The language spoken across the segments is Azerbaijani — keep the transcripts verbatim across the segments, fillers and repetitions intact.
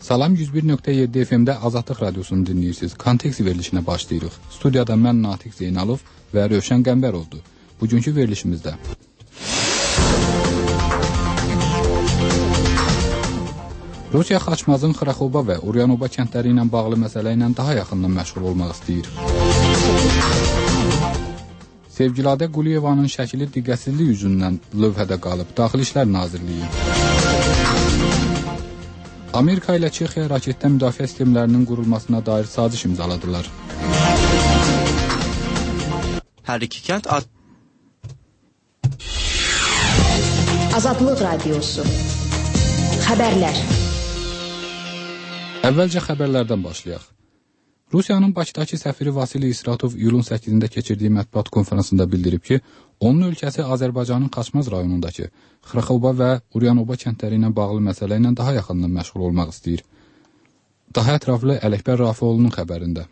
Salam yüz bir nöqtə yeddi F M-də Azadlıq Radiosunu dinləyirsiniz. Kontekst verilişinə başlayırıq. Studiyada mən Natiq Zeynalov və Rövşən Qəmbərovdur. Bugünkü verilişimizdə Rusiya Xaçmazın Xraxoba və Uryanoba kəndləri ilə bağlı məsələ ilə daha yaxından məşğul olmaq istəyir. Sevgiladə Quliyevanın şəkili diqqətsizlik yüzündən lövhədə qalıb. Daxili İşlər Nazirliyi. Amerika ilə Çexiya raketdən müdafiə sistemlərinin qurulmasına dair saziş imzaladılar. Hər iki kənd ad... Azadlıq Radiosu. Xəbərlər. Əvvəlcə xəbərlərdən başlayaq. Rusiyanın Bakıdakı səfiri Vasili İsratov iyulun səkkizində keçirdiyi mətbuat konferansında bildirib ki, onun ölkəsi Azərbaycanın Xaçmaz rayonundakı Xraxoba və Uryanoba kəndləri ilə bağlı məsələ ilə daha yaxından məşğul olmaq istəyir. Daha ətraflı Ələkbər Rafiqoğlu'nun xəbərində.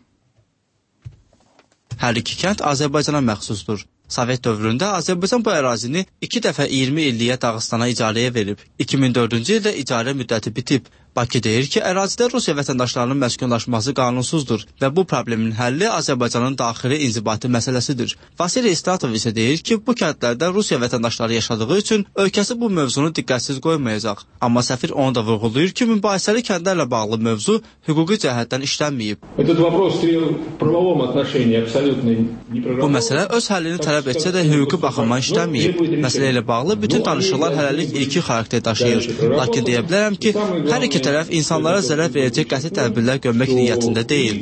Hər iki kənd Azərbaycana məxsusdur. Sovet dövründə Azərbaycan bu ərazini iki dəfə iyirmi illiyə Dağıstana icarəyə verib. iki min dördüncü ildə icarə müddəti bitib. Bakı deyir ki, ərazidə Rusiya vətəndaşlarının məskunlaşması qanunsuzdur və bu problemin həlli Azərbaycanın daxili inzibati məsələsidir. Vasili İstratov isə deyir ki, bu kəndlərdə Rusiya vətəndaşları yaşadığı üçün ölkəsi bu mövzunu diqqətsiz qoymayacaq. Amma səfir onu da vurğulayır ki, mübahisəli kəndlərlə bağlı mövzu hüquqi cəhətdən işlənməyib. Bu məsələ öz həllini tələb etsə də hüquqi baxımdan işlənməyib. Məsələ ilə bağlı bütün danışıqlar hələlik ilki xarakter daşıyır. Lakin deyə bilərəm ki, hər iki tərəf insanlara zərər verəcək qəti tədbirlər görmək niyyətində deyil.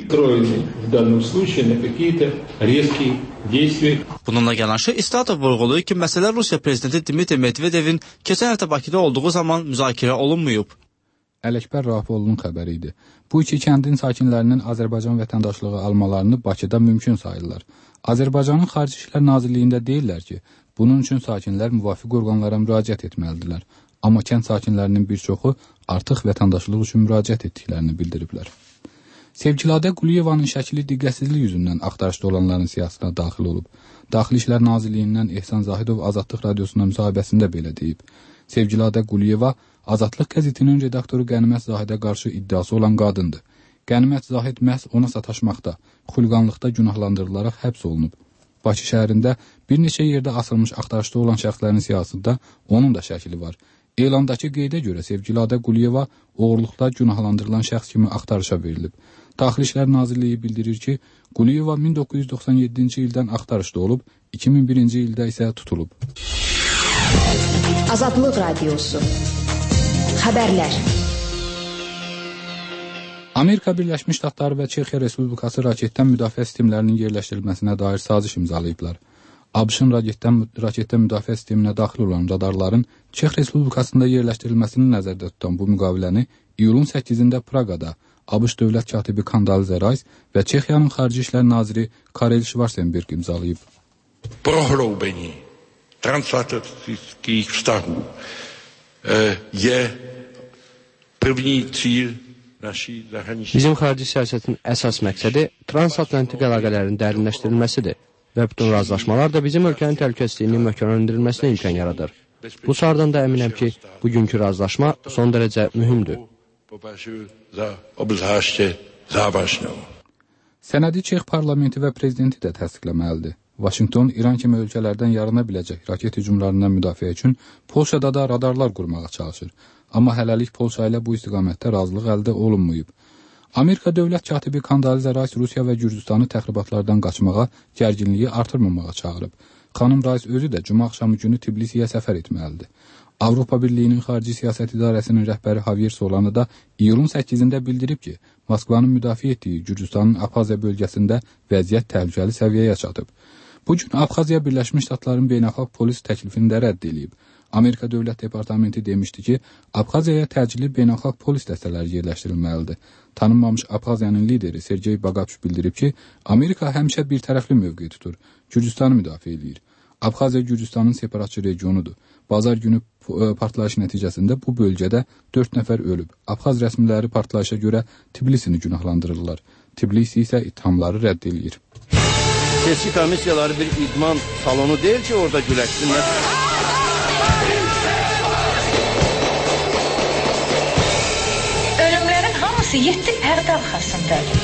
Bununla yanaşı İstratov vurğulayır ki, məsələ Rusiya prezidenti Dmitri Medvedevin keçən həftə Bakıda olduğu zaman müzakirə olunmayıb. Ələkbər Rafiqoğlu'nun xəbəri idi. Bu iki kəndin sakinlərinin Azərbaycan vətəndaşlığı almalarını Bakıda mümkün sayırlar. Azərbaycanın Xarici İşlər Nazirliyində deyirlər ki, bunun üçün sakinlər müvafiq orqanlara müraciət etməlidirlər. Amma kənd sakinlərinin bir çoxu artıq vətəndaşlıq üçün müraciət etdiklərini bildiriblər. Sevgiladə Quliyevanın şəkili diqqətsizlik yüzündən axtarışda olanların siyahısına daxil olub. Daxili İşlər Nazirliyindən Ehsan Zahidov Azadlıq Radiosuna müsahibəsində belə deyib. Sevgiladə Quliyeva Azadlıq qəzetinin redaktoru Qənimət Zahidə qarşı iddiası olan qadındır. Qənimət Zahid məhz ona sataşmaqda, xulqanlıqda günahlandırılaraq həbs olunub. Bakı şəhərində bir neçə yerdə asılmış axtarışda olan şəxslərin siyahısında onun da şəkili var. Elandakı qeydə görə Sevgiladə Quliyeva oğurluqda günahlandırılan şəxs kimi axtarışa verilib. Daxili İşlər Nazirliyi bildirir ki, Quliyeva min doqquz yüz doxsan yeddinci ildən axtarışda olub, iki min birinci ildə isə tutulub. Azadlıq Radiosu. Xəbərlər. Amerika Birləşmiş Ştatları və Çexiya Respublikası raketdən müdafiə sistemlərinin yerləşdirilməsinə dair saziş imzalayıblar. ABŞ-ın raketdən, raketdən müdafiə sisteminə daxil olan radarların Çex Respublikasında yerləşdirilməsini nəzərdə tutan bu müqaviləni iyulun səkkizində Praqada ABŞ dövlət katibi Kandaliza Rice və Çexiyanın Xarici İşlər naziri Karel Schwarzenberg imzalayıb. Prohloubení transatlantických vztahů je první cíl naší zahraniční. Bizim xarici siyasətin əsas məqsədi transatlantik əlaqələrin dərinləşdirilməsidir. Və bütün razılaşmalar da bizim ölkənin təhlükəsizliyinin möhkəmləndirilməsinə imkan yaradır. Bu sardan da əminəm ki, bugünkü razılaşma son dərəcə mühümdür. Sənədi Çex parlamenti və prezidenti də təsdiqləməlidir. Vaşinqton İran kimi ölkələrdən yarana biləcək raket hücumlarından müdafiə üçün Polşada da radarlar qurmağa çalışır. Amma hələlik Polşa ilə bu istiqamətdə razılıq əldə olunmayıb. Amerika dövlət katibi Kandaliza Rice Rusiya və Gürcüstanı təxribatlardan qaçmağa, gərginliyi artırmamağa çağırıb. Xanım Rice özü də cümə axşamı günü Tbilisiyə səfər etməlidir. Avropa Birliyinin Xarici Siyasət İdarəsinin rəhbəri Javier Solana da iyulun səkkizində bildirib ki, Moskvanın müdafiə etdiyi Gürcüstanın Abxaziya bölgəsində vəziyyət təhlükəli səviyyəyə çatıb. Bu gün Abxaziya Birləşmiş Ştatların beynəlxalq polis təklifini də rədd edib. Amerika Dövlət Departamenti demişdi ki, Abxaziyaya təcili beynəlxalq polis dəstələri yerləşdirilməlidir. Tanınmamış Abxaziyanın lideri Sergey Bagapş bildirib ki, Amerika həmişə bir tərəfli mövqe tutur, Gürcüstanı müdafiə edir. Abxaziya Gürcüstanın separatçı regionudur. Bazar günü partlayış nəticəsində bu bölgədə dörd nəfər ölüb. Abxaz rəsmiləri partlayışa görə Tbilisini günahlandırırlar. Tbilisi isə ithamları rədd edir. Seçki komissiyaları bir idman salonu deyil ki, orada güləşsinlər. Ölümlərin şəxsiyyətli pərdə arxasındadır.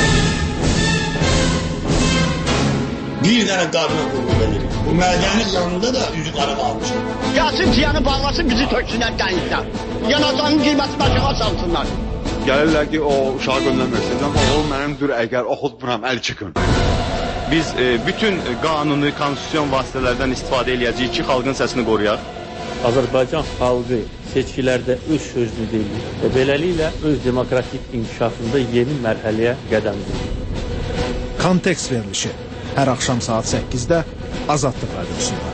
Bir dənə qadına qulluq edir. Bu mədənin yanında da üzü qara qalmışdır. Gəlsin ciyanı bağlasın, bizi töksünlər dənizdən. Yanacanın qiyməti başına salsınlar. Gəlirlər ki, o uşağı göndərməsin. Amma o mənimdir, əgər oxutmuram, əl çıxın. Biz e, bütün qanuni, konstitusyon vasitələrdən istifadə edəcəyik ki, xalqın səsini qoruyaq. Azərbaycan xalqı seçkilərdə öz sözlü deyil və beləliklə öz demokratik inkişafında yeni mərhələyə qədəm qoyur. Kontekst verilişi hər axşam saat səkkizdə Azadlıq Radiosunda.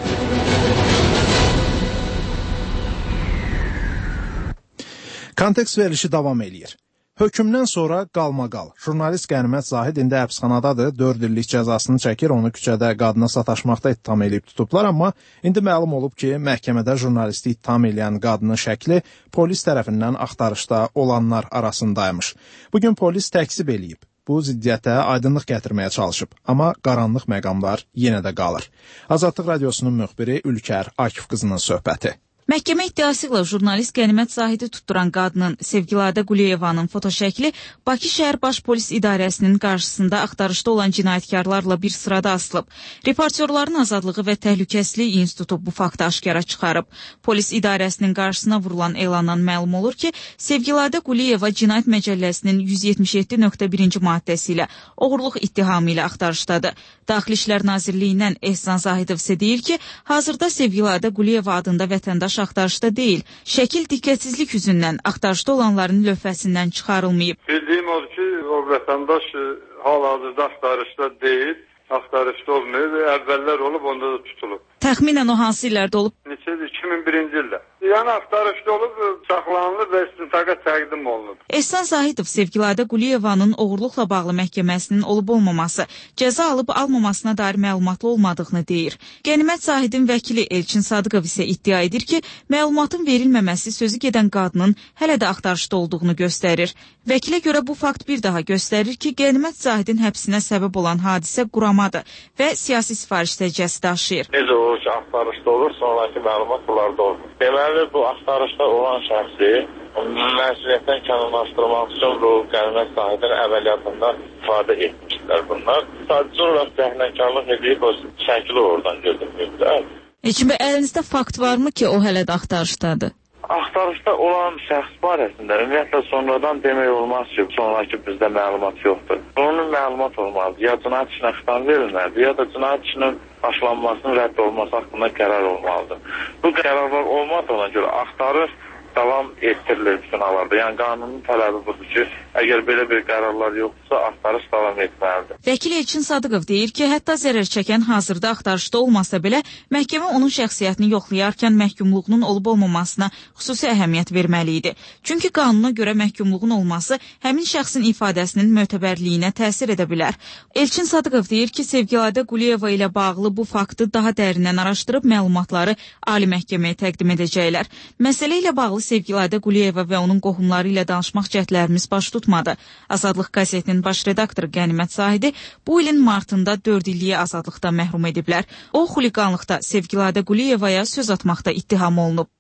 Kontekst verilişi davam eləyir. Hökmdən sonra qalmaqal. Jurnalist Qənimət Zahid indi həbsxanadadır. dörd illik cəzasını çəkir. Onu küçədə qadına sataşmaqda ittiham edib tutublar, amma indi məlum olub ki, məhkəmədə jurnalisti ittiham edən qadının şəkli polis tərəfindən axtarışda olanlar arasındaymış. Bugün polis təkzib eləyib. Bu ziddiyyətə aydınlıq gətirməyə çalışıb, amma qaranlıq məqamlar yenə də qalır. Azadlıq Radiosunun müxbiri Ülkər Akif qızının söhbəti. Məhkəmə iddiası ilə jurnalist Qənimət Zahidi tutduran qadının Sevgiladə Quliyevanın fotoşəkli Bakı şəhər baş polis idarəsinin qarşısında axtarışda olan cinayətkarlarla bir sırada asılıb. Reportyorların Azadlığı və Təhlükəsizlik İnstitutu bu faktı aşkara çıxarıb. Polis idarəsinin qarşısına vurulan elandan məlum olur ki, Sevgiladə Quliyeva Cinayət Məcəlləsinin yüz yetmiş yeddi nöqtə birinci maddəsi ilə oğurluq ittihamı ilə axtarışdadır. Daxili İşlər Nazirliyindən Ehsan Zahidov isə deyir ki, hazırda Sevgiladə Quliyeva adında vətəndaş axtarışda deyil. Şəkil diqqətsizlik üzündən axtarışda olanların lövhəsindən çıxarılmayıb. Bildiyim odur ki, o vətəndaş hal-hazırda axtarışda deyil, axtarışda olmayıb və əvvəllər olub, onda da tutulub. Təxminən o hansı illərdə olub? Neçədir? iki min birinci ildə. Yəni axtarışda olub, saxlanılıb və istintaqa təqdim olunub. Ehsan Zahidov Sevgiladə Quliyevanın oğurluqla bağlı məhkəməsinin olub-olmaması, cəza alıb-almamasına dair məlumatlı olmadığını deyir. Qənimət Zahidin vəkili Elçin Sadıqov isə iddia edir ki, məlumatın verilməməsi sözü gedən qadının hələ də axtarışda olduğunu göstərir. Vəkilə görə bu fakt bir daha göstərir ki, Qənimət Zahidin həbsinə səbəb olan hadisə quramadır və siyasi sifariş səciyyəsi daşıyır. Necə olur ki, axtarışda olur, sonraki məlumat bunlarda olur. Deməli, bu axtarışda olan şəxsi məsuliyyətdən kənarlaşdırmaq üçün bu Qənimət Zahidin əməliyyatında ifadə etmişlər bunlar. Sadəcə olaraq dəhnəkarlıq edib, o şəkli oradan götürməyiblər. Eçin bəy, əlinizdə fakt varmı ki, o hələ də axtarışdadır? Axtarışda olan şəxs barəsində ümumiyyətlə sonradan demək olmaz ki, sonraki bizdə məlumat yoxdur. Bunun məlumat olmalıdır. Ya cinayət işinə xitam verilməlidir, ya da cinayət işinin başlanmasının rədd olması haqqında qərar olmalıdır. Bu qərarlar olmadığına görə axtarış davam etdirilir bütün hallarda. Yəni qanunun tələbi budur ki, əgər belə bir qərarlar yoxdursa, axtarış davam etməlidir. Vəkil Elçin Sadıqov deyir ki, hətta zərər çəkən hazırda axtarışda olmasa belə, məhkəmə onun şəxsiyyətini yoxlayarkən məhkumluğunun olub-olmamasına xüsusi əhəmiyyət verməli idi. Çünki qanuna görə məhkumluğun olması həmin şəxsin ifadəsinin mötəbərliyinə təsir edə bilər. Elçin Sadıqov deyir ki, Sevgiladə Quliyeva ilə bağlı bu faktı daha dərindən araşdırıb məlumatları ali məhkəməyə təqdim edəcəklər. Məsələ ilə bağlı Sevgiladə Quliyeva və onun qohumları ilə danışmaq cəhdlərimiz baş tutmadı. Azadlıq qəzetinin baş redaktoru Qənimət Zahidi bu ilin martında dörd illiyə azadlıqdan məhrum ediblər. O, xuliqanlıqda Sevgiladə Quliyevaya söz atmaqda ittiham olunub.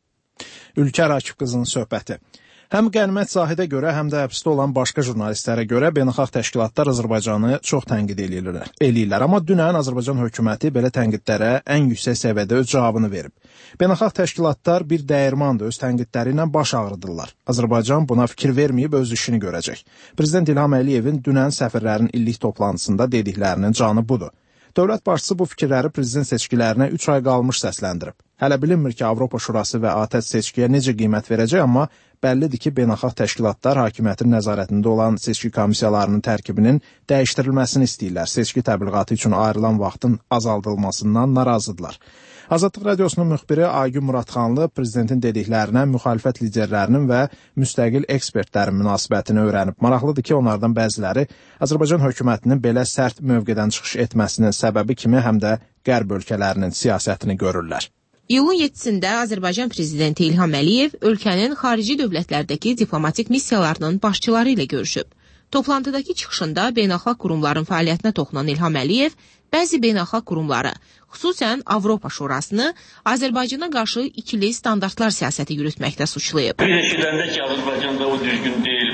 Ülkər Akif qızının söhbəti. Həm Qənimət Zahidə görə, həm də həbsdə olan başqa jurnalistlərə görə beynəlxalq təşkilatlar Azərbaycanı çox tənqid eləyirlər. eləyirlər. Amma dünən Azərbaycan hökuməti belə tənqidlərə ən yüksək səviyyədə öz cavabını verib. Beynəlxalq təşkilatlar bir dəyirmandır, öz tənqidləri ilə baş ağrıdırlar. Azərbaycan buna fikir verməyib öz işini görəcək. Prezident İlham Əliyevin dünən səfirlərin illik toplantısında dediklərinin canı budur. Dövlət başçısı bu fikirləri prezident seçkilərinə üç ay qalmış səsləndirib. Hələ bilinmir ki, Avropa Şurası və ATƏT seçkiyə necə qiymət verəcək, amma bəllidir ki, beynəlxalq təşkilatlar hakimiyyətin nəzarətində olan seçki komissiyalarının tərkibinin dəyişdirilməsini istəyirlər. Seçki təbliğatı üçün ayrılan vaxtın azaldılmasından narazıdırlar. Azadlıq Radiosunun müxbiri Aygün Muradxanlı prezidentin dediklərinə müxalifət liderlərinin və müstəqil ekspertlərin münasibətini öyrənib. Maraqlıdır ki, onlardan bəziləri Azərbaycan hökumətinin belə sərt mövqedən çıxış etməsinin səbəbi kimi həm də qərb ölkələrinin siyasətini görürlər. İyulun yeddisində Azərbaycan prezidenti İlham Əliyev ölkənin xarici dövlətlərdəki diplomatik missiyalarının başçıları ilə görüşüb. Toplantıdakı çıxışında beynəlxalq qurumların fəaliyyətinə toxunan İlham Əliyev bəzi beynəlxalq qurumları, xüsusən Avropa Şurasını Azərbaycana qarşı ikili standartlar siyasəti yürütməkdə suçlayıb. Bir eşidəndə ki, Azərbaycanda o düzgün deyil,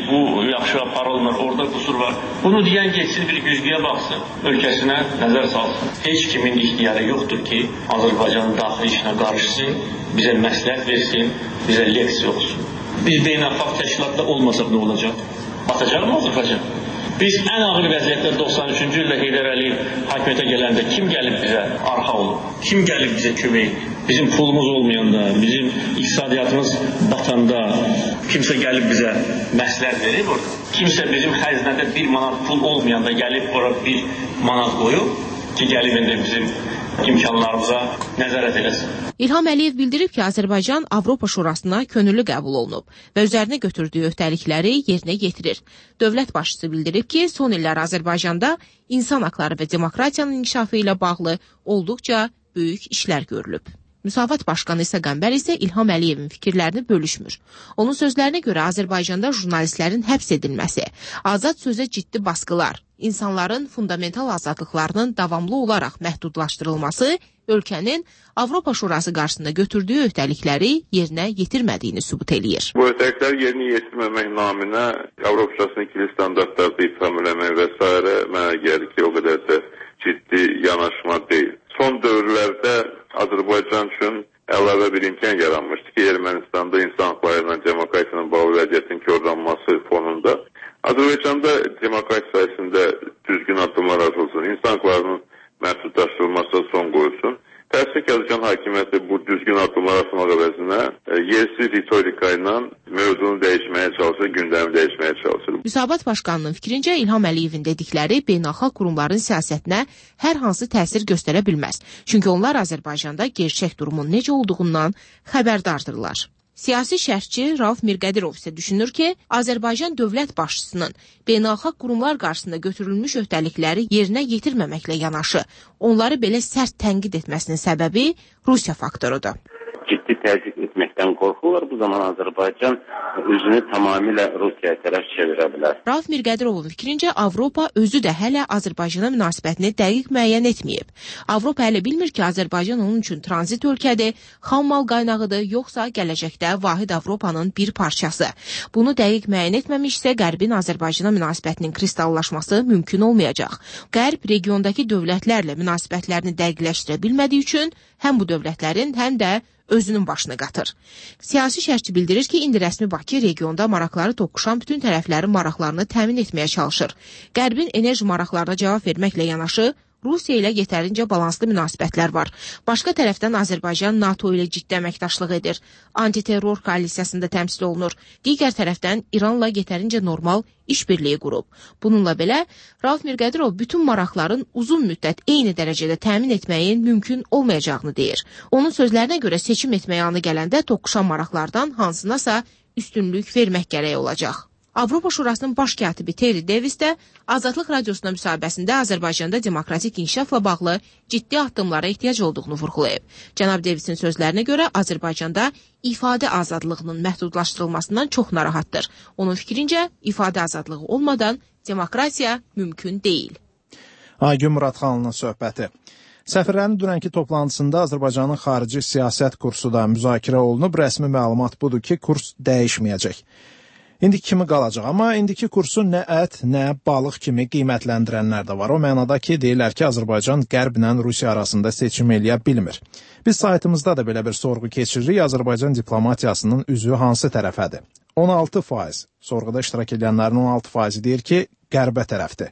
bu yaxşı aparılmır, orada qüsur var. Bunu deyən geçsin bir güzgüyə baxsın, ölkəsinə nəzər salsın. Heç kimin ixtiyarı yoxdur ki, Azərbaycanın daxili işinə qarışsın, bizə məsləhət versin, bizə leksiya olsun. Biz beynəlxalq təşkilatda olmasaq nə olacaq? Batacaq mı Azərbaycan? Biz ən ağır vəziyyətdə doxsan üçüncü ildə Heydər Əliyev hakimiyyətə gələndə kim gəlib bizə arxa olub? Kim gəlib bizə kömək? Bizim pulumuz olmayanda, bizim iqtisadiyyatımız batanda kimsə gəlib bizə məsləhət verib orada. Kimsə bizim xəzinədə bir manat pul olmayanda gəlib orada bir manat qoyub ki, gəlib indi bizim imkanlarımıza nəzarət eləsin. İlham Əliyev bildirib ki, Azərbaycan Avropa Şurasına könüllü qəbul olunub və üzərinə götürdüyü öhdəlikləri yerinə yetirir. Dövlət başçısı bildirib ki, son illər Azərbaycanda insan haqları və demokratiyanın inkişafı ilə bağlı olduqca böyük işlər görülüb. Müsavat Başqanı İsa Qəmbər isə İlham Əliyevin fikirlərini bölüşmür. Onun sözlərinə görə Azərbaycanda jurnalistlərin həbs edilməsi, azad sözə ciddi baskılar, insanların fundamental azadlıqlarının davamlı olaraq məhdudlaşdırılması ölkənin Avropa Şurası qarşısında götürdüyü öhdəlikləri yerinə yetirmədiyini sübut eləyir. Bu öhdəlikləri yerinə yetirməmək naminə Avropa Şurasının ikili standartlarda itham eləmək və s. mənə gəlir ki, o qədər də ciddi yanaşma deyil. Son dövrlərdə Azərbaycan üçün əlavə bir imkan yaranmışdı ki, Ermənistanda insan haqları ilə demokratiyanın bağlı vəziyyətin korlanması fonunda Azərbaycanda demokrati sayəsində düzgün addımlar atılsın, insan haqlarının məhdudlaşdırılmasına son qoyulsun. Təəssüf ki, Azərbaycan hakimiyyəti bu düzgün addımlar atmaq əvəzinə yersiz ritorika ilə mövzunu dəyişməyə çalışır, gündəmi dəyişməyə çalışır. Müsavat Başqanının fikrincə İlham Əliyevin dedikləri beynəlxalq qurumların siyasətinə hər hansı təsir göstərə bilməz. Çünki onlar Azərbaycanda gerçək durumun necə olduğundan xəbərdardırlar. Siyasi şərhçi Rauf Mirqədirov isə düşünür ki, Azərbaycan dövlət başçısının beynəlxalq qurumlar qarşısında götürülmüş öhdəlikləri yerinə yetirməməklə yanaşı, onları belə sərt tənqid etməsinin səbəbi Rusiya faktorudur. Ciddi təzyiq etməkdən qorxurlar. Bu zaman Azərbaycan özünü tamamilə Rusiyaya tərəf çevirə bilər. Rauf Mirqədirovun fikrincə Avropa özü də hələ Azərbaycana münasibətini dəqiq müəyyən etməyib. Avropa hələ bilmir ki, Azərbaycan onun üçün tranzit ölkədir, xam mal qaynağıdır, yoxsa gələcəkdə vahid Avropanın bir parçası. Bunu dəqiq müəyyən etməmişsə, Qərbin Azərbaycana münasibətinin kristallaşması mümkün olmayacaq. Qərb regiondakı dövlətlərlə münasibətlərini dəqiqləşdirə bilmədiyi üçün həm bu dövlətlərin, həm də özünün başını qatır. Siyasi şərhçi bildirir ki, indi rəsmi Bakı regionda maraqları toqquşan bütün tərəflərin maraqlarını təmin etməyə çalışır. Qərbin enerji maraqlarına cavab verməklə yanaşı, Rusiya ilə yetərincə balanslı münasibətlər var. Başqa tərəfdən Azərbaycan NATO ilə ciddi əməkdaşlıq edir. Antiterror koalisiyasında təmsil olunur. Digər tərəfdən İranla yetərincə normal işbirliyi qurub. Bununla belə, Rauf Mirqədirov bütün maraqların uzun müddət eyni dərəcədə təmin etməyin mümkün olmayacağını deyir. Onun sözlərinə görə seçim etməyə anı gələndə toqquşan maraqlardan hansınasa üstünlük vermək gərək olacaq. Avropa Şurasının baş katibi Terry Davis də Azadlıq Radiosuna müsahibəsində Azərbaycanda demokratik inkişafla bağlı ciddi addımlara ehtiyac olduğunu vurğulayıb. Cənab Davisin sözlərinə görə Azərbaycanda ifadə azadlığının məhdudlaşdırılmasından çox narahatdır. Onun fikrincə, ifadə azadlığı olmadan demokratiya mümkün deyil. Aygün Muradxanlının söhbəti. Səfirlərin dünənki toplantısında Azərbaycanın xarici siyasət kursu da müzakirə olunub. Rəsmi məlumat budur ki, kurs dəyişməyəcək. İndi kimi qalacaq, amma indiki kursu nə ət, nə balıq kimi qiymətləndirənlər də var. O mənada ki, deyirlər ki, Azərbaycan Qərblə Rusiya arasında seçim eləyə bilmir. Biz saytımızda da belə bir sorğu keçiririk. Azərbaycan diplomatiyasının üzü hansı tərəfədir? on altı faiz. Sorğuda iştirak edənlərin on altı faizi deyir ki, qərbə tərəfdir.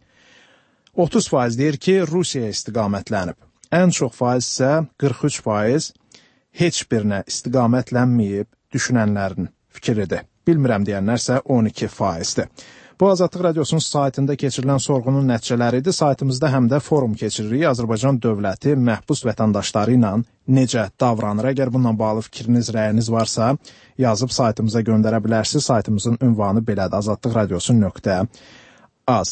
otuz faiz deyir ki, Rusiyaya istiqamətlənib. Ən çox faiz isə qırx üç faiz heç birinə istiqamətlənməyib düşünənlərin fikridir. Bilmirəm deyənlər isə on iki faizdir. Bu Azadlıq Radiosunun saytında keçirilən sorğunun nəticələri idi. Saytımızda həm də forum keçiririk. Azərbaycan dövləti məhbus vətəndaşları ilə necə davranır? Əgər bununla bağlı fikriniz, rəyiniz varsa, yazıb saytımıza göndərə bilərsiniz. Saytımızın ünvanı belədir: azadlıq radiosu nöqtə az.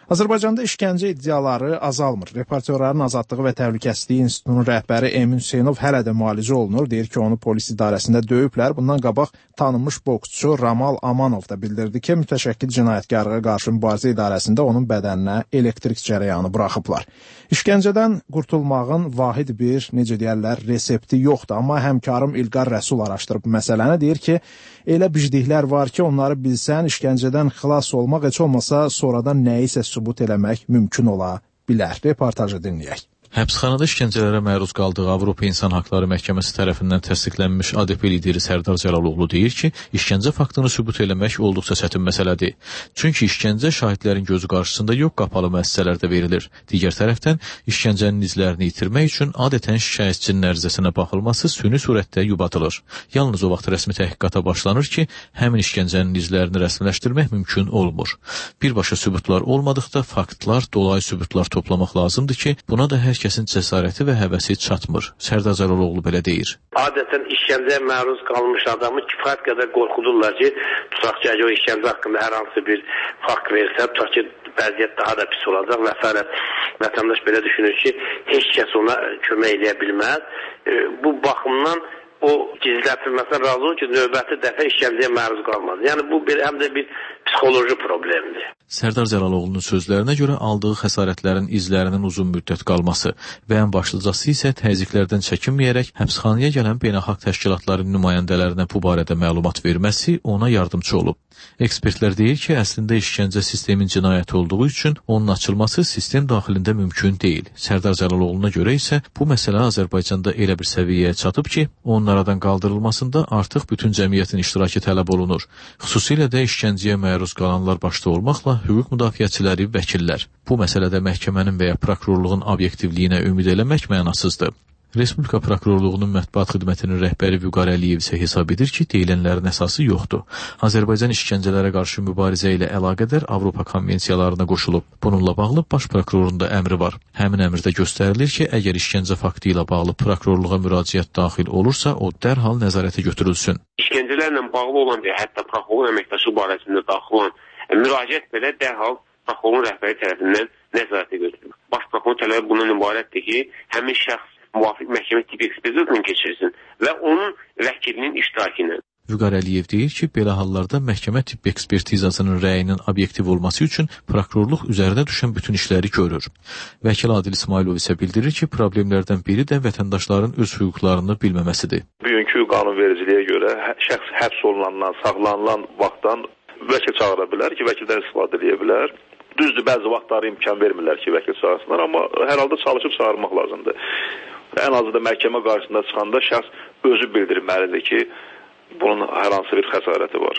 Azərbaycanda işgəncə iddiaları azalmır. Reportyorların Azadlığı və Təhlükəsizliyi İnstitutunun rəhbəri Emin Hüseynov hələ də müalicə olunur. Deyir ki, onu polis idarəsində döyüblər. Bundan qabaq tanınmış boksçu Ramal Amanov da bildirdi ki, mütəşəkkil cinayətkarlığa qarşı mübarizə idarəsində onun bədəninə elektrik cərəyanı buraxıblar. İşgəncədən qurtulmağın vahid bir, necə deyərlər, resepti yoxdur. Amma həmkarım İlqar Rəsul araşdırıb məsələni, deyir ki, elə bicliklər var ki, onları bilsən, işgəncədən xilas olmaq heç olmasa sonradan nəyisə sübut eləmək mümkün ola bilər. Reportajı dinləyək. Həbsxanada işgəncələrə məruz qaldığı Avropa İnsan Haqları Məhkəməsi tərəfindən təsdiqlənmiş A D P lideri Sərdar Cəlaloğlu deyir ki, işgəncə faktını sübut eləmək olduqca çətin məsələdir. Çünki işgəncə şahidlərin gözü qarşısında yox, qapalı müəssisələrdə verilir. Digər tərəfdən, işgəncənin izlərini itirmək üçün adətən şikayətçinin ərizəsinə baxılması süni surətdə yubadılır. Yalnız o vaxt rəsmi təhqiqata başlanır ki, həmin işgəncənin izlərini rəsmiləşdirmək mümkün olmur. Birbaşa sübutlar olmadıqda faktlar, dolayı sübutlar toplamaq lazımdır ki, buna da hər kəsin cəsarəti və həvəsi çatmır. Sərdar Cəlaloğlu belə deyir. Adətən işgəncəyə məruz qalmış adamı kifayət qədər qorxudurlar ki, tutaq ki, o işgəncə haqqında hər hansı bir fakt versə, tutaq ki, vəziyyət daha da pis olacaq və s. Vətəndaş belə düşünür ki, heç kəs ona kömək eləyə bilməz. E, bu baxımdan o gizlətilməsinə razı olur ki, növbəti dəfə işgəncəyə məruz qalmaz. Yəni bu bir, həm də bir psixoloji problemdir. Sərdar Cəlaloğlu'nun sözlərinə görə aldığı xəsarətlərin izlərinin uzun müddət qalması və ən başlıcası isə təzyiqlərdən çəkinməyərək həbsxanaya gələn beynəlxalq təşkilatların nümayəndələrinə bu barədə məlumat verməsi ona yardımcı olub. Ekspertlər deyir ki, əslində işgəncə sistemin cinayəti olduğu üçün onun açılması sistem daxilində mümkün deyil. Sərdar Cəlaloğlu'na görə isə bu məsələ Azərbaycanda elə bir səviyyəyə çatıb ki, onun aradan qaldırılmasında artıq bütün cəmiyyətin iştirakı tələb olunur. Xüsusilə də işgəncəyə məruz qalanlar başda olmaqla hüquq müdafiəçiləri, vəkillər. Bu məsələdə məhkəmənin və ya prokurorluğun obyektivliyinə ümid eləmək mənasızdır. Respublika Prokurorluğunun mətbuat xidmətinin rəhbəri Vüqar Əliyev isə hesab edir ki, deyilənlərin əsası yoxdur. Azərbaycan işgəncələrə qarşı mübarizə ilə əlaqədar Avropa konvensiyalarına qoşulub. Bununla bağlı baş prokurorun da əmri var. Həmin əmrdə göstərilir ki, əgər işgəncə faktı ilə bağlı prokurorluğa müraciət daxil olursa, o dərhal nəzarətə götürülsün. İşgəncələrlə bağlı olan və hətta prokurorluq əməkdaşı barəsində daxil olan müraciət belə dərhal prokurorluğun rəhbəri tərəfindən nəzarətə götürülür. Baş prokuror tələbi bundan ibarətdir ki, həmin şəxs müvafiq məhkəmə tibb ekspertizasından keçirsin və onun vəkilinin iştirakı ilə. Vüqar Əliyev deyir ki, belə hallarda məhkəmə tibb ekspertizasının rəyinin obyektiv olması üçün prokurorluq üzərinə düşən bütün işləri görür. Vəkil Adil İsmailov isə bildirir ki, problemlərdən biri də vətəndaşların öz hüquqlarını bilməməsidir. Bugünkü qanunvericiliyə görə şəxs həbs olunandan, saxlanılan vaxtdan vəkil çağıra bilər ki, vəkildən istifadə edə bilər. Düzdür, bəzi vaxtları imkan vermirlər ki, vəkil çağırsınlar, amma hər halda çalışıb çağırmaq lazımdır. Ən azı da məhkəmə qarşısında çıxanda şəxs özü bildirməlidir ki, bunun hər hansı bir xəsarəti var.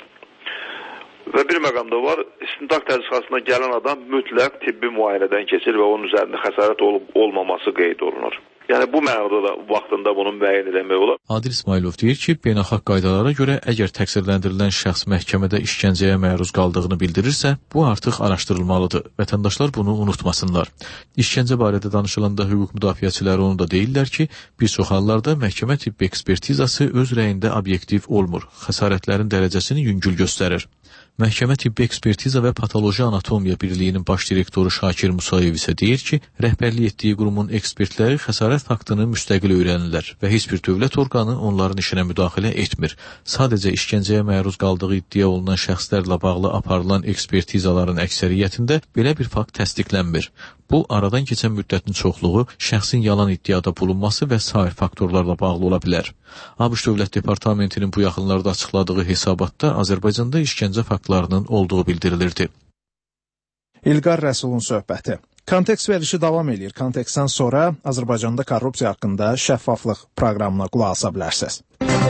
Və bir məqamda var, istintaq tədqiqatına gələn adam mütləq tibbi müayinədən keçir və onun üzərində xəsarət olub olmaması qeyd olunur. Yəni bu mənada da vaxtında bunun müəyyən edilmək olar. Adil İsmailov deyir ki, beynəlxalq qaydalara görə əgər təqsirləndirilən şəxs məhkəmədə işgəncəyə məruz qaldığını bildirirsə, bu artıq araşdırılmalıdır. Vətəndaşlar bunu unutmasınlar. İşgəncə barədə danışılanda hüquq müdafiəçiləri onu da deyirlər ki, bir çox hallarda məhkəmə tibb ekspertizası öz rəyində obyektiv olmur. Xəsarətlərin dərəcəsini yüngül göstərir. Məhkəmə Tibbi Ekspertiza və Patoloji Anatomiya Birliyinin baş direktoru Şakir Musayev isə deyir ki, rəhbərlik etdiyi qurumun ekspertləri xəsarət faktını müstəqil öyrənirlər və heç bir dövlət orqanı onların işinə müdaxilə etmir. Sadəcə işgəncəyə məruz qaldığı iddia olunan şəxslərlə bağlı aparılan ekspertizaların əksəriyyətində belə bir fakt təsdiqlənmir. Bu, aradan keçən müddətin çoxluğu, şəxsin yalan iddiada bulunması və sair faktorlarla bağlı ola bilər. ABŞ Dövlət Departamentinin bu yaxınlarda açıqladığı hesabatda Azərbaycanda işgəncə faktlarının olduğu bildirilirdi. İlqar Rəsulun söhbəti. Kontekst verilişi davam edir. Kontekstdən sonra Azərbaycanda korrupsiya haqqında şəffaflıq proqramına qulaq asa bilərsiniz.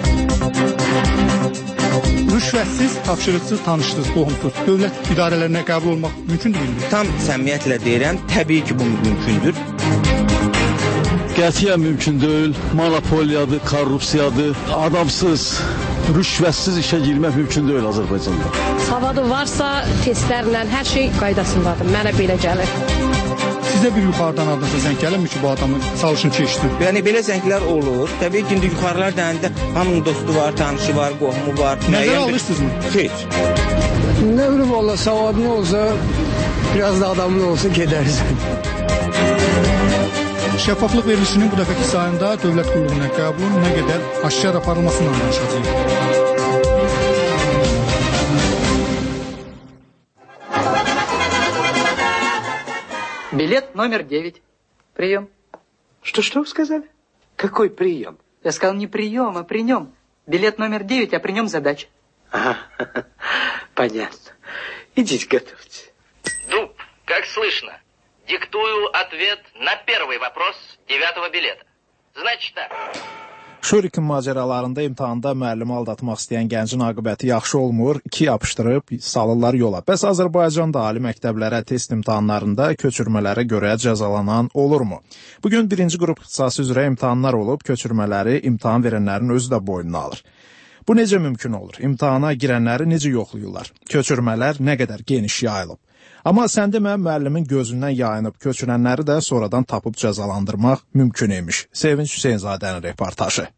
Rüşvətsiz, tapşırıqsız, tanışsız, qohumsuz dövlət idarələrinə qəbul olmaq mümkündür? Tam səmiyyətlə deyirəm, təbii ki, bu mümkündür. Qətiyyən mümkün deyil. Monopoliyadır, korrupsiyadır, adamsız, rüşvətsiz işə girmək mümkün deyil Azərbaycanda. Savadı varsa, testlərlə hər şey qaydasındadır. Mənə belə gəlir. Sizə bir yuxarıdan adınıza zəng gəlirmi ki, bu adamın çalışınçı işdir? Yəni, belə zənglər olur. Təbii ki, indi yuxarılar deyəndə hamının dostu var, tanışı var, qohumu var. Nəzər alırsınızmı? Heç. Nə bilim, valla savadı nə olsa, Biraz da adamın olsun gedərsən. Şəffaflıq verilişinin bu dəfəki sayında dövlət qulluğuna qəbulun nə qədər aşkar aparılmasından danışacağıq. Билет номер девять. Прием. Что-что вы сказали? Какой прием? Я сказал не прием, а при нем. Билет номер девять, а при нем задача. Ага, понятно. Идите готовьте. Дуб, как слышно? Диктую ответ на первый вопрос девятого билета. Значит так. Şurikin macəralarında imtahanda müəllimi aldatmaq istəyən gəncin aqibəti yaxşı olmur, iki yapışdırıb salırlar yola. Bəs Azərbaycanda ali məktəblərə test imtahanlarında köçürmələrə görə cəzalanan olurmu? Bugün birinci qrup ixtisası üzrə imtahanlar olub, köçürmələri imtahan verənlərin özü də boynuna alır. Bu necə mümkün olur? İmtahana girənləri necə yoxlayırlar? Köçürmələr nə qədər geniş yayılıb? Amma sən demə, müəllimin gözündən yayınıb köçürənləri də sonradan tapıb cəzalandırmaq mümkün imiş. Sevinç Hüseynzadənin reportajı.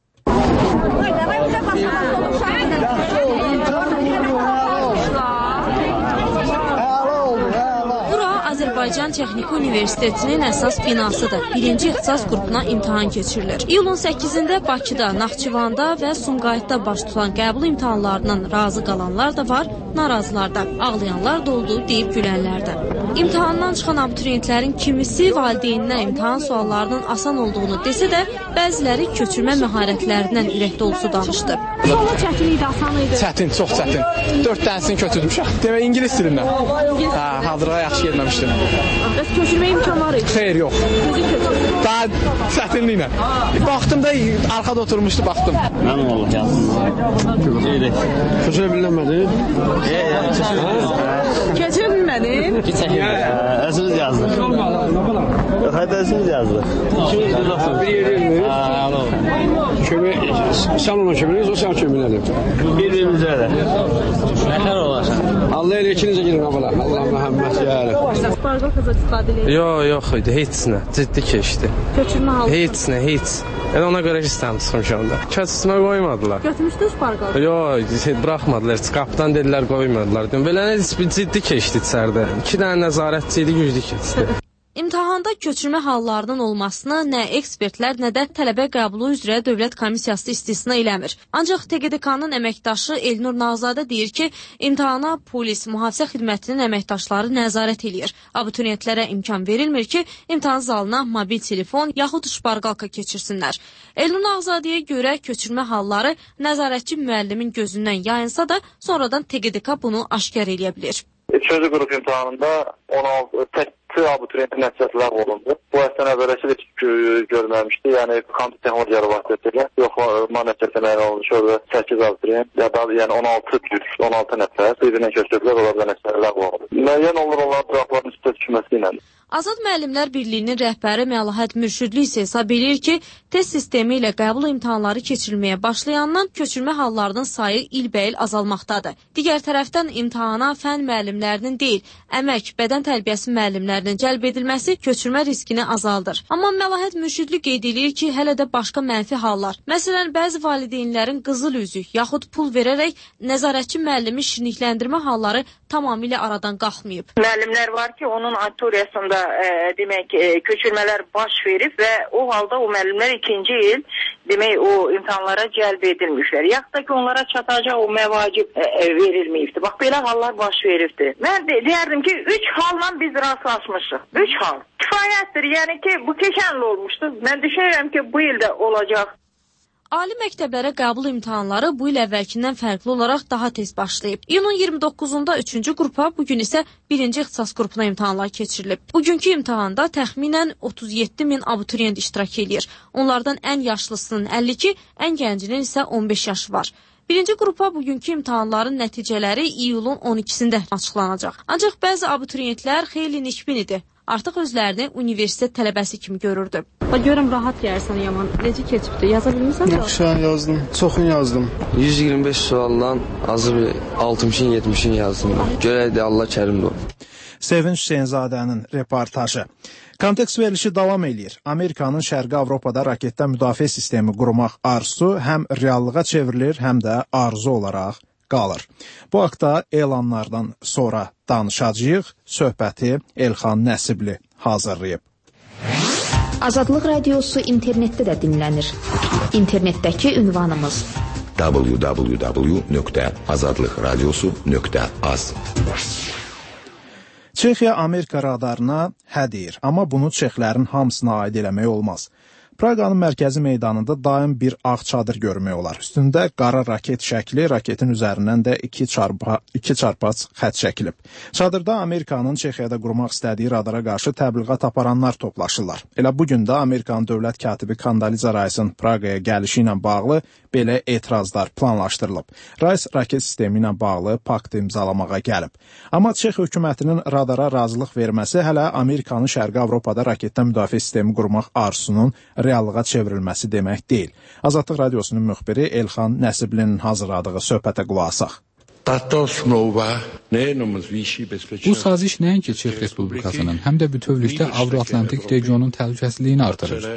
Azərbaycan Texniki Universitetinin əsas binasıdır. Birinci ixtisas qrupuna imtahan keçirilir. İyulun səkkizində Bakıda, Naxçıvanda və Sumqayıtda baş tutan qəbul imtahanlarından razı qalanlar da var, narazılar da, ağlayanlar da oldu, deyib gülənlər də. İmtahandan çıxan abituriyentlərin kimisi valideyninə imtahan suallarının asan olduğunu desə də, bəziləri köçürmə məharətlərindən ürəkdə olsu danışdı. Sualı çətin idi, asan idi? Çətin, çox çətin. Dörd dənisini köçürdümüşəm. Demək, İngilis dilindən. Hə, hazırlığa yaxşı gelməmişdim. Bəs köçürmə imkan var idi? Xeyr, yox. Daha çətinliklə. Baxdım da arxada oturmuşdu, baxdım. Mənim Allah yazdım. Köçürə bilmədin? Köçürə bilmədin? Əsimiz yazdıq. Yox, hayda əsimiz yazdıq. Bir yeri kömək, sən ona köməkliyiz, o sən köməkliyiz. Bir-birimizə də. Nətər olarsan? Allah elə ikinizə girin abala. Allah Məhəmməd yəni. Sparqal qazaq istifadə edin. Yox, yox idi, heç nə. Ciddi keçdi. Köçürmə halı? Heç nə, heç. Yəni ona görə istəyəm çıxmışam da. Köçürmə qoymadılar. Götürmüşdün sparqal? Yox, buraxmadılar. Qapıdan dedilər qoymadılar. Belə ciddi keçdi içəridə. İki dənə nəzarətçi idi, güclü keçdi. İmtahanda köçürmə hallarının olmasını nə ekspertlər, nə də tələbə qəbulu üzrə Dövlət Komissiyası istisna eləmir. Ancaq T G D K-nın əməkdaşı Elnur Nağzadə deyir ki, imtahana polis, mühafizə xidmətinin əməkdaşları nəzarət eləyir. Abituriyentlərə imkan verilmir ki, imtahan zalına mobil telefon yaxud şparqalka keçirsinlər. Elnur Nağzadəyə görə köçürmə halları nəzarətçi müəllimin gözündən yayınsa da, sonradan T G D K bunu aşkar eləyə bilir. Üçüncü qrup imtahanında on altı tək abituriyentin nəticəsi ləğv olundu. Bu əslən əvvələcə heç görməmişdi. Yəni, kompüter texnologiyaları vasitəsilə yoxlama nəticəsi müəyyən olunmuş orada səkkiz abituriyent, ya da yəni on altı düz, on altı nəfər bir-birinə köçürüblər, onlarda nəticəsi ləğv olundu. Müəyyən olur onların bıraqlarının üstə düşməsi ilə. Azad Müəllimlər Birliyinin rəhbəri Məlahət Mürşidli isə hesab edir ki, test sistemi ilə qəbul imtahanları keçirilməyə başlayandan köçürmə hallarının sayı ilbəil azalmaqdadır. Digər tərəfdən imtahana fən müəllimlərinin deyil, əmək, bədən tərbiyəsi müəllimlərinin cəlb edilməsi köçürmə riskini azaldır. Amma Məlahət Mürşidli qeyd edir ki, hələ də başqa mənfi hallar. Məsələn, bəzi valideynlərin qızıl üzük yaxud pul verərək nəzarətçi müəllimi şirnikləndirmə halları tamamilə aradan qalxmayıb. Müəllimlər var ki, onun auditoriyasında e, demək e, köçürmələr baş verib və o halda o müəllimlər ikinci il demək o imtahanlara cəlb edilmişlər. Yaxud da ki, onlara çatacaq o məvacib e, e, verilməyibdir. Bax, belə hallar baş veribdir. Mən de, deyərdim ki, üç halla biz rastlaşmışıq. Üç hal. Kifayətdir. Yəni ki, bu keçən il olmuşdu. Mən düşünürəm ki, bu ildə olacaq. Ali məktəblərə qəbul imtahanları bu il əvvəlkindən fərqli olaraq daha tez başlayıb. İyunun iyirmi doqquzunda üçüncü qrupa, bugün isə birinci ixtisas qrupuna imtahanlar keçirilib. Bugünkü imtahanda təxminən otuz yeddi min abituriyent iştirak edir. Onlardan ən yaşlısının əlli iki, ən gəncinin isə on beş yaşı var. Birinci qrupa bugünkü imtahanların nəticələri iyulun on ikisində açıqlanacaq. Ancaq bəzi abituriyentlər xeyli nikbin idi. Artıq özlərini universitet tələbəsi kimi görürdü. Görürəm, rahat gəlsən yaman. Necə keçibdi? Yaza bilmirsən? Yaxşı yazdım. Çoxunu yazdım. yüz iyirmi beş sualdan azı bir altmışın yetmişin yazdım. Görəydi, Allah kərimdir. Sevinç Hüseynzadənin reportajı. Kontekst verilişi davam eləyir. Amerikanın Şərqi Avropada raketdən müdafiə sistemi qurmaq arzusu həm reallığa çevrilir, həm də arzu olaraq qalır. Bu haqda elanlardan sonra danışacağıq. Söhbəti Elxan Nəsibli hazırlayıb. Azadlıq Radiosu internetdə də dinlənir. İnternetdəki ünvanımız w w w nöqtə azadlıq radiosu nöqtə az. Çexiya Amerika radarına hə deyir, amma bunu çexlərin hamısına aid eləmək olmaz. Praqanın mərkəzi meydanında daim bir ağ çadır görmək olar. Üstündə qara raket şəkli, raketin üzərindən də iki, çarpa, iki çarpaç xət çəkilib. Çadırda Amerikanın Çexiyada qurmaq istədiyi radara qarşı təbliğat aparanlar toplaşırlar. Elə bugün də Amerikanın dövlət katibi Kandaliza Rice'ın Praqaya gəlişi ilə bağlı belə etirazlar planlaşdırılıb. Rice raket sistemi ilə bağlı pakt imzalamağa gəlib. Amma Çex hökumətinin radara razılıq verməsi hələ Amerikanın Şərqi Avropada raketdən müdafiə sistemi qurmaq arzusunun reallığa çevrilməsi demək deyil. Azadlıq Radiosunun müxbiri Elxan Nəsiblinin hazırladığı söhbətə qulaq asaq. Bu saziş nəinki Çex Respublikasının, həm də bütövlükdə Avro-Atlantik regionun təhlükəsizliyini artırır.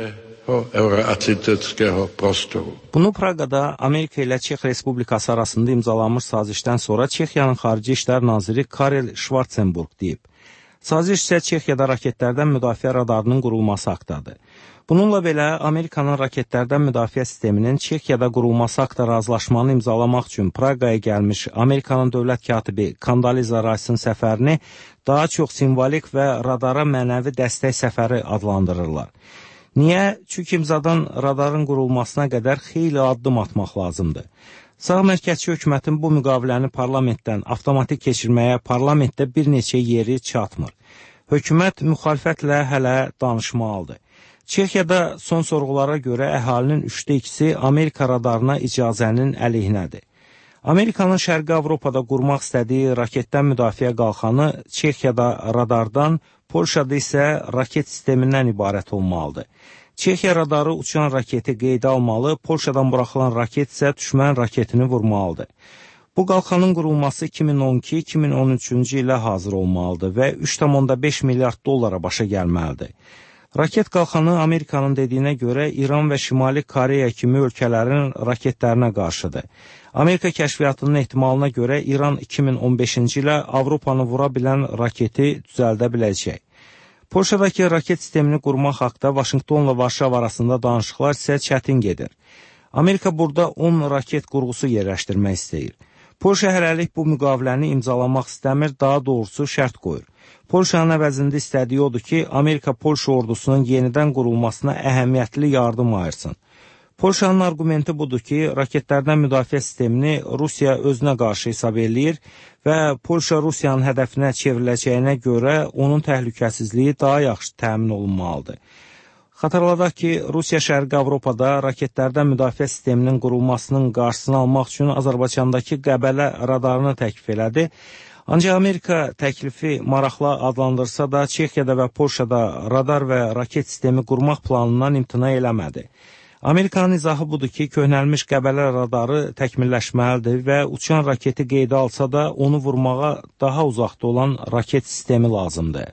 Bunu Praqada Amerika ilə Çex Respublikası arasında imzalanmış sazişdən sonra Çexiyanın Xarici İşlər Naziri Karel Schwarzenburg deyib. Saziş isə Çexiyada raketlərdən müdafiə radarının qurulması haqqdadır. Bununla belə Amerikanın raketlərdən müdafiə sisteminin Çexiyada qurulması haqqda razılaşmanı imzalamaq üçün Praqaya gəlmiş Amerikanın dövlət katibi Kandaliza Rice'ın səfərini daha çox simvolik və radara mənəvi dəstək səfəri adlandırırlar. Niyə? Çünki imzadan radarın qurulmasına qədər xeyli addım atmaq lazımdır. Sağ mərkəzçi hökumətin bu müqaviləni parlamentdən avtomatik keçirməyə parlamentdə bir neçə yeri çatmır. Hökumət müxalifətlə hələ danışmalıdır. Çexiyada son sorğulara görə əhalinin üçdə ikisi Amerika radarına icazənin əleyhinədir. Amerikanın Şərqi Avropada qurmaq istədiyi raketdən müdafiə qalxanı Çexiyada radardan, Polşada isə raket sistemindən ibarət olmalıdır. Çexiya radarı uçan raketi qeydə almalı, Polşadan buraxılan raket isə düşmən raketini vurmalıdır. Bu qalxanın qurulması iki min on iki iki min on üçüncü ilə hazır olmalıdır və üç tam beş milyard dollara başa gəlməlidir. Raket qalxanı Amerikanın dediyinə görə İran və Şimali Koreya kimi ölkələrin raketlərinə qarşıdır. Amerika kəşfiyyatının ehtimalına görə İran iki min on beşinci ilə Avropanı vura bilən raketi düzəldə biləcək. Polşadakı raket sistemini qurmaq haqda Vaşinqtonla Varşava arasında danışıqlar isə çətin gedir. Amerika burada on raket qurğusu yerləşdirmək istəyir. Polşa hələlik bu müqaviləni imzalamaq istəmir, daha doğrusu şərt qoyur. Polşanın əvəzində istədiyi odur ki, Amerika Polşa ordusunun yenidən qurulmasına əhəmiyyətli yardım ayırsın. Polşanın argumenti budur ki, raketlərdən müdafiə sistemini Rusiya özünə qarşı hesab eləyir və Polşa Rusiyanın hədəfinə çevriləcəyinə görə onun təhlükəsizliyi daha yaxşı təmin olunmalıdır. Xatırladaq ki, Rusiya Şərqi Avropada raketlərdən müdafiə sisteminin qurulmasının qarşısını almaq üçün Azərbaycandakı Qəbələ radarını təklif elədi. Ancaq Amerika təklifi maraqla adlandırsa da, Çexiyada və Polşada radar və raket sistemi qurmaq planından imtina eləmədi. Amerikanın izahı budur ki, köhnəlmiş Qəbələ radarı təkmilləşməlidir və uçan raketi qeydə alsa da onu vurmağa daha uzaqda olan raket sistemi lazımdır.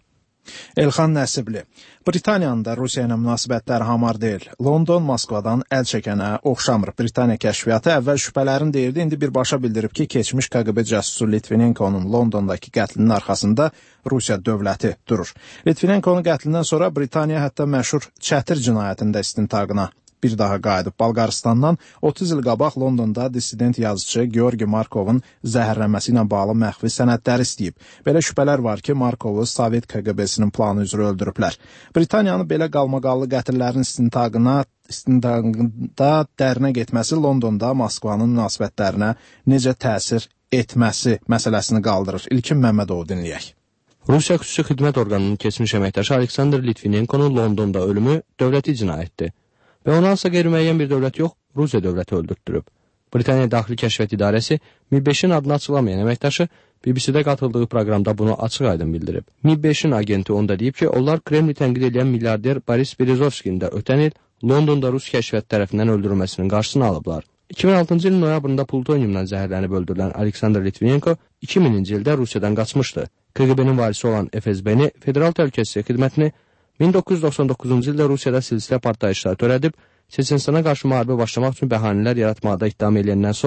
Elxan Nəsibli. Britaniyanın da Rusiya ilə münasibətləri hamar deyil. London Moskvadan əl çəkənə oxşamır. Britaniya kəşfiyyatı əvvəl şübhələrini deyirdi, indi birbaşa bildirib ki, keçmiş K G B cəsusu Litvinenkonun Londondakı qətlinin arxasında Rusiya dövləti durur. Litvinenkonun qətlindən sonra Britaniya hətta məşhur Çətir cinayətində istintaqına bir daha qayıdıb. Bolqarıstandan otuz il qabaq Londonda dissident yazıcı Georgi Markovun zəhərlənməsi ilə bağlı məxfi sənədləri istəyib. Belə şübhələr var ki, Markovu Sovet K G B-sinin planı üzrə öldürüblər. Britaniyanın belə qalmaqallı qətillərin istintaqına istintaqında dərinə getməsi Londonda Moskvanın münasibətlərinə necə təsir etməsi məsələsini qaldırır. İlkin Məmmədov dinləyək. Rusiya xüsusi xidmət orqanının keçmiş əməkdaşı Aleksandr Litvinenkonun Londonda ölümü dövləti cinayətdir. Və ona alsa qeyri-müəyyən bir dövlət yox, Rusiya dövləti öldürtdürüb. Britaniya Daxili Kəşfiyyat İdarəsi Mİ beşin adını açıqlamayan əməkdaşı B B C-də qatıldığı proqramda bunu açıq-aydın bildirib. Mİ beşin agenti onda deyib ki, onlar Kremli tənqid edən milyarder Boris Berezovskinin də ötən il Londonda Rus kəşfiyyat tərəfindən öldürülməsinin qarşısını alıblar. iki min altıncı ilin noyabrında plutoniumdan zəhərlənib öldürülən Aleksandr Litvinenko iki mininci ildə Rusiyadan qaçmışdı. K G B-nin varisi olan F S B-ni, Federal Təhlükəsizlik Xidmətini min doqquz yüz doxsan doqquzuncu ildə Rusiyada silsilə partlayışlar törədib, Çeçenistana qarşı müharibə başlamaq üçün bəhanələr yaratmaqda ittiham edəndən sonra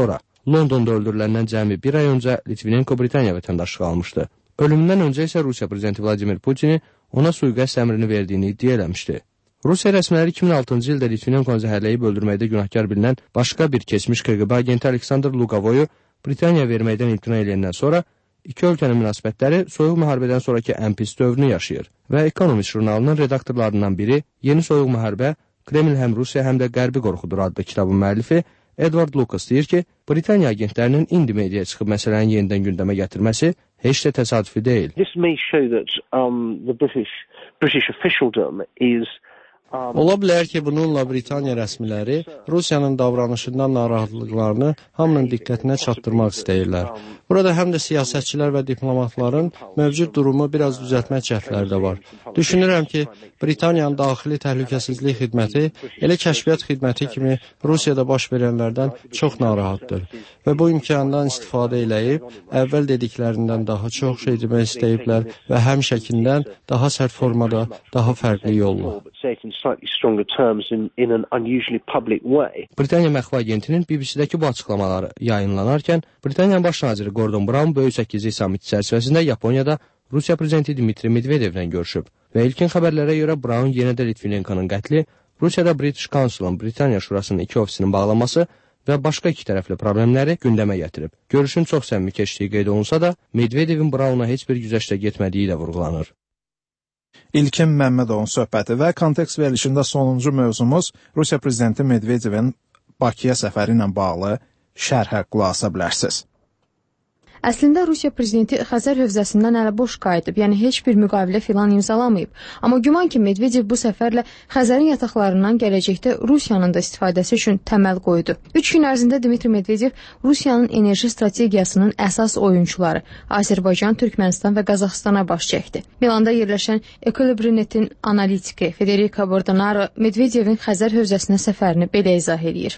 Londonda öldürüləndən cəmi bir ay öncə Litvinenko Britaniya vətəndaşlığı almışdı. Ölümündən öncə isə Rusiya prezidenti Vladimir Putini ona suiqəst əmrini verdiyini iddia eləmişdi. Rusiya rəsmiləri iki min altıncı ildə Litvinenkonu zəhərləyib öldürməkdə günahkar bilinən başqa bir keçmiş K G B agenti Aleksandr Lugavoyu Britaniya verməkdən imtina edəndən sonra iki ölkənin münasibətləri soyuq müharibədən sonraki ən pis dövrünü yaşayır və Economist jurnalının redaktorlarından biri Yeni Soyuq Müharibə, Kreml həm Rusiya həm də Qərbi qorxudur adlı kitabın müəllifi Edward Lucas deyir ki, Britaniya agentlərinin indi mediaya çıxıb məsələni yenidən gündəmə gətirməsi heç də təsadüfi deyil. This may show that um, the British, British officialdom is Ola bilər ki, bununla Britaniya rəsmiləri Rusiyanın davranışından narahatlıqlarını hamının diqqətinə çatdırmaq istəyirlər. Burada həm də siyasətçilər və diplomatların mövcud durumu biraz düzəltmək cəhdləri də var. Düşünürəm ki, Britaniyanın daxili təhlükəsizlik xidməti elə kəşfiyyat xidməti kimi Rusiyada baş verənlərdən çox narahatdır və bu imkandan istifadə eləyib, əvvəl dediklərindən daha çox şey demək istəyiblər və həmişəkindən daha sərt formada, daha fərqli yolla. Britaniya məxfi agentinin B B C-dəki bu açıqlamaları yayınlanarkən, Britaniyanın baş naziri Gordon Brown böyük səkkizi samiti çərçivəsində Yaponiyada Rusiya prezidenti Dmitri Medvedevlə görüşüb və ilkin xəbərlərə görə Brown yenə də Litvinenkonun qətli, Rusiyada British Council'ın Britaniya Şurasının iki ofisinin bağlanması və başqa iki tərəfli problemləri gündəmə gətirib. Görüşün çox səmimi keçdiyi qeyd olunsa da, Medvedevin Brown'a heç bir güzəştə getmədiyi də vurğulanır. İlkin Məmmədovun söhbəti və kontekst verilişində sonuncu mövzumuz Rusiya prezidenti Medvedevin Bakıya səfəri ilə bağlı şərhə qulaq asa bilərsiniz. Əslində Rusiya prezidenti Xəzər hövzəsindən əliboş qayıdıb, yəni heç bir müqavilə filan imzalamayıb. Amma güman ki, Medvedev bu səfərlə Xəzərin yataqlarından gələcəkdə Rusiyanın da istifadəsi üçün təməl qoydu. Üç gün ərzində Dmitri Medvedev Rusiyanın enerji strategiyasının əsas oyunçuları Azərbaycan, Türkmənistan və Qazaxstana baş çəkdi. Milanda yerləşən Ekolibrinetin analitiki Federica Bordonaro Medvedevin Xəzər hövzəsinə səfərini belə izah edir.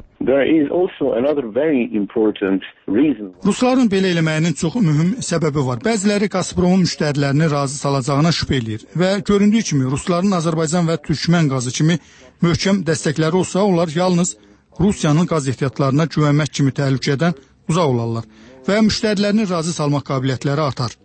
Rusların belə eləməyinin çox mühüm səbəbi var. Bəziləri Gazpromun müştərilərini razı salacağına şübhə eləyir və göründüyü kimi Rusların Azərbaycan və Türkmən qazı kimi möhkəm dəstəkləri olsa, onlar yalnız Rusiyanın qaz ehtiyatlarına güvənmək kimi təhlükədən uzaq olarlar və müştərilərini razı salmaq qabiliyyətləri artar.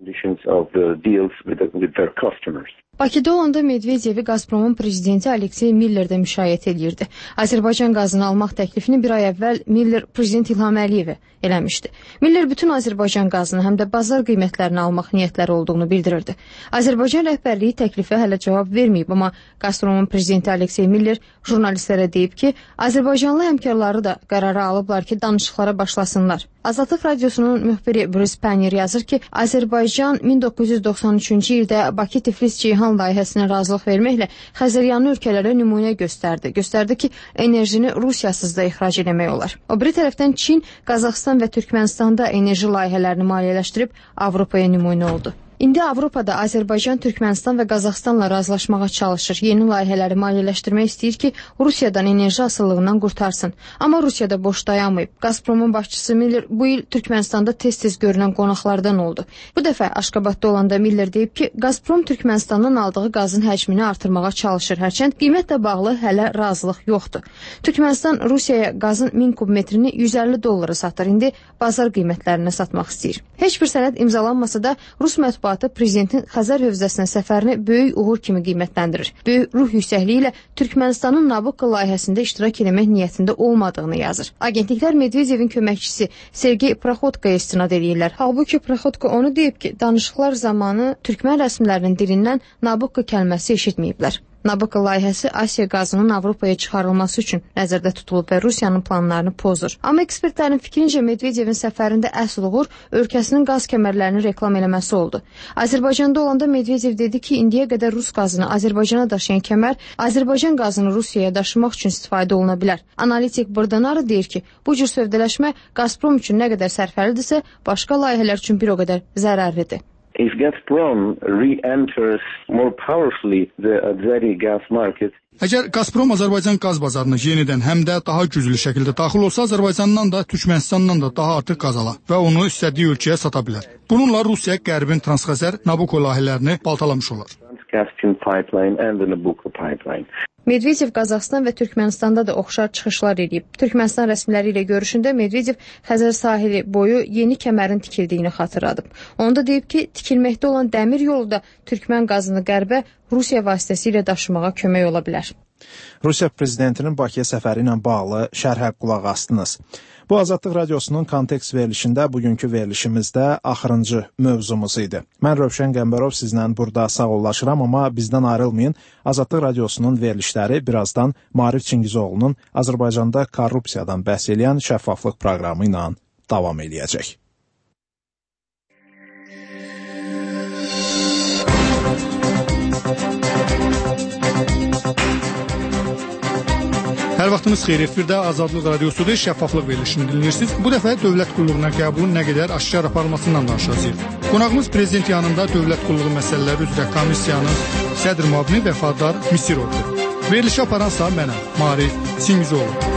Bakıda olanda Medvedevi Gazpromun prezidenti Aleksey Miller də müşayiət edirdi. Azərbaycan qazını almaq təklifini bir ay əvvəl Miller prezident İlham Əliyevə eləmişdi. Miller bütün Azərbaycan qazını həm də bazar qiymətlərini almaq niyyətləri olduğunu bildirirdi. Azərbaycan rəhbərliyi təklifə hələ cavab verməyib, amma Gazpromun prezidenti Aleksey Miller jurnalistlərə deyib ki, Azərbaycanlı həmkarları da qərara alıblar ki, danışıqlara başlasınlar. Azadlıq Radiosunun müxbiri Bruce Penner yazır ki, Azərbaycan min doqquz yüz doxsan üçüncü ildə Bakı-Tiflis-Ceyhan layihəsinə razılıq verməklə Xəzəryanı ölkələrə nümunə göstərdi. Göstərdi ki, enerjini Rusiyasız da ixrac eləmək olar. O biri tərəfdən Çin, Qazaxstan və Türkmənistanda enerji layihələrini maliyyələşdirib Avropaya nümunə oldu. İndi Avropada Azərbaycan, Türkmənistan və Qazaxstanla razılaşmağa çalışır. Yeni layihələri maliyyələşdirmək istəyir ki, Rusiyadan enerji asıllığından qurtarsın. Amma Rusiyada boş dayanmayıb. Gazpromun başçısı Miller bu il Türkmənistanda tez-tez görünən qonaqlardan oldu. Bu dəfə Aşqabadda olanda Miller deyib ki, Gazprom Türkmənistandan aldığı qazın həcmini artırmağa çalışır. Hərçənd qiymətlə bağlı hələ razılıq yoxdur. Türkmənistan Rusiyaya qazın min kub metrini yüz əlli dollara satır. İndi bazar qiymətlərinə satmaq istəyir. Heç bir sənəd imzalanmasa da Rus mətbuatı prezidentin Xəzər hövzəsinə səfərini böyük uğur kimi qiymətləndirir. Böyük ruh yüksəkliyi ilə Türkmənistanın Nabucco layihəsində iştirak etmək niyyətində olmadığını yazır. Agentliklər Medvedevin köməkçisi Sergey Proxodkoya istinad edirlər. Halbuki Proxodko onu deyib ki, danışıqlar zamanı Türkmən rəsmilərinin dilindən Nabucco kəlməsi eşitməyiblər. Nabucco layihəsi Asiya qazının Avropaya çıxarılması üçün nəzərdə tutulub və Rusiyanın planlarını pozur. Amma ekspertlərin fikrincə Medvedevin səfərində əsl uğur ölkəsinin qaz kəmərlərini reklam eləməsi oldu. Azərbaycanda olanda Medvedev dedi ki, indiyə qədər Rus qazını Azərbaycana daşıyan kəmər Azərbaycan qazını Rusiyaya daşımaq üçün istifadə oluna bilər. Analitik Bordonaro deyir ki, bu cür sövdələşmə Gazprom üçün nə qədər sərfəlidirsə, başqa layihələr üçün bir o qədər zərərlidir. If Gazprom re-enters more powerfully the Azeri gas market, Əgər Gazprom Azərbaycan qaz bazarına yenidən həm də daha güclü şəkildə daxil olsa, Azərbaycandan da, Türkmənistandan da daha artıq qaz ala və onu istədiyi ölkəyə sata bilər. Bununla Rusiya Qərbin Transxəzər, Nabucco layihələrini baltalamış olar. Caspian pipeline and the Nabucco pipeline. Medvedev Qazaxstan və Türkmənistanda da oxşar çıxışlar edib. Türkmənistan rəsmiləri ilə görüşündə Medvedev Xəzər sahili boyu yeni kəmərin tikildiyini xatırladıb. Onda deyib ki, tikilməkdə olan dəmir yolu da Türkmən qazını qərbə Rusiya vasitəsilə daşımağa kömək ola bilər. Rusiya prezidentinin Bakıya səfəri ilə bağlı şərhə qulaq astınız. Bu Azadlıq Radiosunun kontekst verilişində bugünkü verilişimizdə axırıncı mövzumuz idi. Mən Rövşən Qəmbərov sizlə burada sağollaşıram, amma bizdən ayrılmayın. Azadlıq Radiosunun verilişləri birazdan Maarif Çingizoğlu'nun Azərbaycanda korrupsiyadan bəhs edən şəffaflıq proqramı ilə davam edəcək. Hər vaxtınız xeyir, efirdə Azadlıq Radiosu'da şəffaflıq verilişini dinləyirsiniz. Bu dəfə dövlət qulluğuna qəbulun nə qədər aşkar aparılmasından danışacağıq. Qonağımız prezident yanında dövlət qulluğu məsələləri üzrə komissiyanın sədr müavini Vəfadar Misirovdur. Verilişi aparansa mənəm, Maarif Çingizoğlu.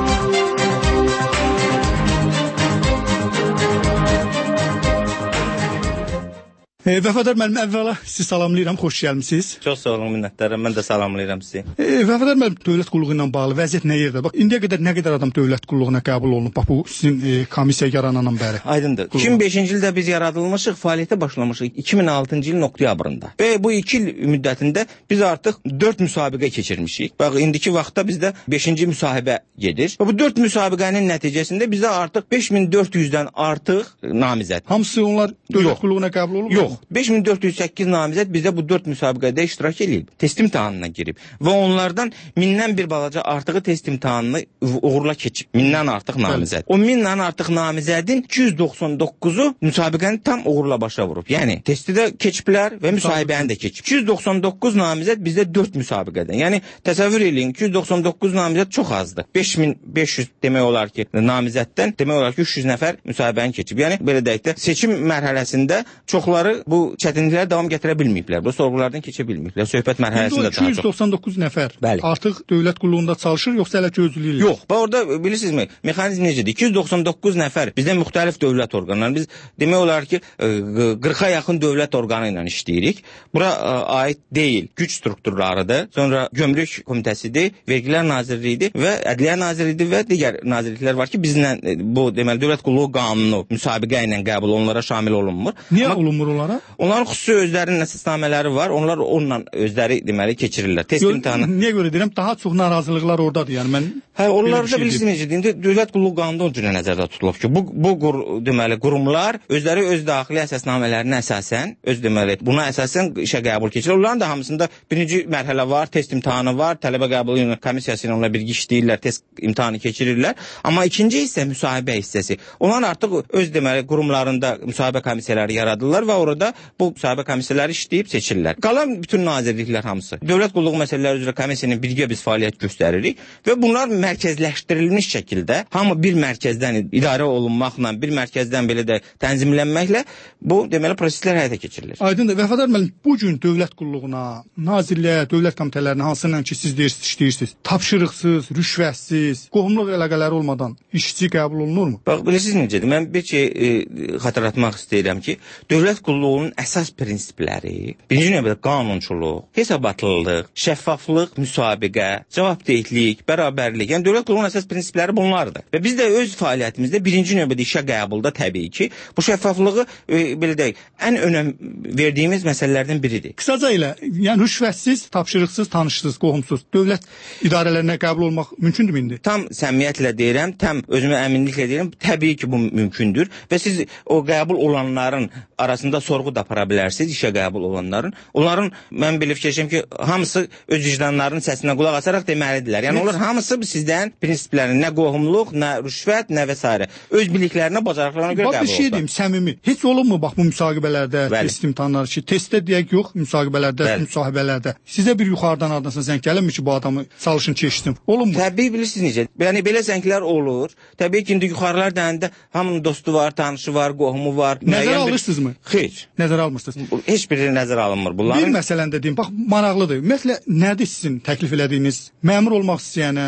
E, Vəfadar müəllim, əvvəla sizi salamlayıram, xoş gəlmisiniz. Çox sağ olun, minnətdaram. Mən də salamlayıram sizi. E, Vəfadar müəllim, dövlət qulluğu ilə bağlı vəziyyət nə yerdə? Bax, indiyə qədər nə qədər adam dövlət qulluğuna qəbul olunub? Bax, bu sizin e, komissiya yaranandan bəri. Aydındır. iki min beşinci ildə biz yaradılmışıq, fəaliyyətə başlamışıq iki min altıncı ilin oktyabrında. Və bu iki il müddətində biz artıq dörd müsabiqə keçirmişik. Bax, indiki vaxtda bizdə beşinci müsahibə gedir. Və bu dörd müsabiqənin nəticəsində bizdə artıq beş min dörd yüzdən artıq namizəd. Hamısı onlar dövlət qulluğuna qəbul olub? Yox. beş min dörd yüz səkkiz namizəd bizdə bu dörd müsabiqədə iştirak edib, test imtahanına girib və onlardan mindən bir balaca artığı test imtahanını uğurla keçib. Mindən artıq namizəd. O mindən artıq namizədin iki yüz doxsan doqquzu müsabiqəni tam uğurla başa vurub. Yəni testi də keçiblər və müsahibəni də keçib. iki yüz doxsan doqquz namizəd bizdə dörd müsabiqədən. Yəni təsəvvür eləyin, iki yüz doxsan doqquz namizəd çox azdır. beş min beş yüz demək olar ki, namizəddən demək olar ki, üç yüz nəfər müsahibəni keçib. Yəni belə deyək də seçim mərhələsində çoxları bu çətinliklərə davam gətirə bilməyiblər. Bu sorğulardan keçə bilməyiblər. Söhbət mərhələsində daha çox. iki yüz doxsan doqquz nəfər Bəli. artıq dövlət qulluğunda çalışır, yoxsa hələ gözləyirlər? Yox. Bax orada bilirsinizmi, mexanizm necədir? iki yüz doxsan doqquz nəfər bizdə müxtəlif dövlət orqanları. Biz demək olar ki, qırxa yaxın dövlət orqanı ilə işləyirik. Bura aid deyil, güc strukturlarıdır. Sonra Gömrük Komitəsidir, Vergilər Nazirliyidir və Ədliyyə Nazirliyidir və digər nazirliklər var ki, bizlə bu deməli dövlət qulluğu qanunu müsabiqə ilə qəbul onlara şamil olunmur. Niyə Amma olunmur onlara? Onların xüsusi özlərinin əsasnamələri var. Onlar onunla özləri deməli keçirirlər. Test imtahanı. Niyə görə deyirəm? Daha çox narazılıqlar ordadır. Yəni mən Hə, onlarda şey bilirsiniz necə deyim, dövlət qulluğu qanunu o cür nəzərdə tutulub ki, bu bu qur, deməli qurumlar özləri öz daxili əsasnamələrinə əsasən, öz deməli buna əsasən işə qəbul keçirir. Onların da hamısında birinci mərhələ var, test imtahanı var, tələbə qəbulu komissiyası ilə onlar birgə işləyirlər, test imtahanı keçirirlər. Amma ikinci hissə müsahibə hissəsi. Onlar artıq öz deməli qurumlarında müsahibə komissiyaları yaradırlar və orada bu müsahibə komissiyaları işləyib seçirlər. Qalan bütün nazirliklər hamısı dövlət qulluğu məsələləri üzrə komissiyanın birgə biz fəaliyyət göstəririk və bunlar mərkəzləşdirilmiş şəkildə hamı bir mərkəzdən idarə olunmaqla, bir mərkəzdən belə də tənzimlənməklə bu deməli proseslər həyata keçirilir. Aydındır. Vəfadar müəllim, bu gün dövlət qulluğuna, nazirliyə, dövlət komitələrinə hansından ki siz deyirsiniz, işləyirsiniz, tapşırıqsız, rüşvətsiz, qohumluq əlaqələri olmadan işçi qəbul olunurmu? Bax, bilirsiniz necədir? Mən bir şey e, xatırlatmaq istəyirəm ki, dövlət qulluğunun əsas prinsipləri birinci növbədə qanunçuluq, hesabatlılıq, şəffaflıq, müsabiqə, cavabdehlik, bərabərlik. Yəni dövlət qulluğunun əsas prinsipləri bunlardır. Və biz də öz fəaliyyətimizdə birinci növbədə işə qəbulda təbii ki, bu şəffaflığı e, belə deyək, ən önəm verdiyimiz məsələlərdən biridir. Qısaca ilə, yəni rüşvətsiz, tapşırıqsız, tanışsız, qohumsuz dövlət idarələrinə qəbul olmaq mümkündürmü indi? Tam səmimiyyətlə deyirəm, tam özümə əminliklə deyirəm, təbii ki, bu mümkündür və siz o qəbul olanların arasında sorğu da apara bilərsiniz, işə qəbul olanların. Onların mən belə fikirləşirəm ki, hamısı öz vicdanlarının səsinə qulaq asaraq deməlidirlər. Yəni onlar hamısı sizdən prinsiplərini, nə qohumluq, nə rüşvət, nə və s. öz biliklərinə, bacarıqlarına görə qəbul olurlar. Bax bir şey deyim, səmimi. Heç olunmu bax bu müsahibələrdə, test imtahanları ki, testdə deyək yox, müsahibələrdə, müsahibələrdə. Sizə bir yuxarıdan adınsa zəng gəlirmi ki, bu adamı çalışın keçsin? Olunmu? Təbii bilirsiniz necə. Yəni belə zənglər olur. Təbii ki, indi yuxarılar deyəndə hamının dostu var, tanışı var, qohumu var. Nəzərə alırsınızmı? Heç. Nəzərə almırsınız? Heç biri nəzərə alınmır bunların. Bir məsələn də deyim, bax maraqlıdır. Ümumiyyətlə nədir sizin təklif elədiyiniz məmur olmaq istəyənə, dövlət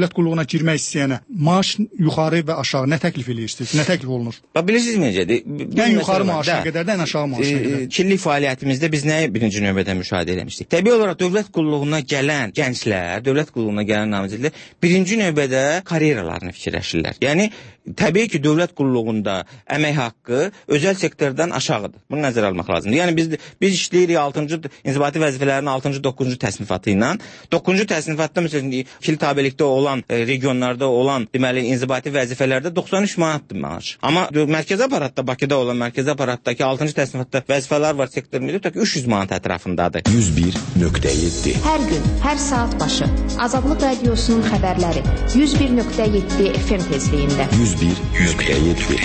dövlət qulluğuna girmək istəyənə maaş yuxarı və aşağı nə təklif edirsiniz? Nə təklif olunur? Bax bilirsiniz necədir? Ən yuxarı maaşa qədər də ən aşağı maaşa qədər. Killik fəaliyyətimizdə biz nəyi birinci növbədə müşahidə etmişdik? Təbii olaraq dövlət qulluğuna gələn gənclər, dövlət qulluğuna gələn namizədlər birinci növbədə karyeralarını fikirləşirlər. Yəni təbii ki, dövlət qulluğunda əmək haqqı özəl sektordan aşağıdır. Bunu nəzərə almaq lazımdır. Yəni biz biz işləyirik altıncı inzibati vəzifələrin altıncı doqquzuncu təsnifatı ilə. doqquzuncu təsnifatda məsələn killi tabelikdə olan e, regionlarda olan deməli inzibati vəzifələrdə doxsan üç manatdır maaş. Amma mərkəzi aparatda Bakıda olan mərkəzi aparatdakı altıncı təsnifatda vəzifələr var sektor müdiri tək üç yüz manat ətrafındadır. yüz bir nöqtə yeddi. Hər gün, hər saat başı Azadlıq Radiosunun xəbərləri yüz bir nöqtə yeddi F M tezliyində. yüz bir nöqtə yeddi.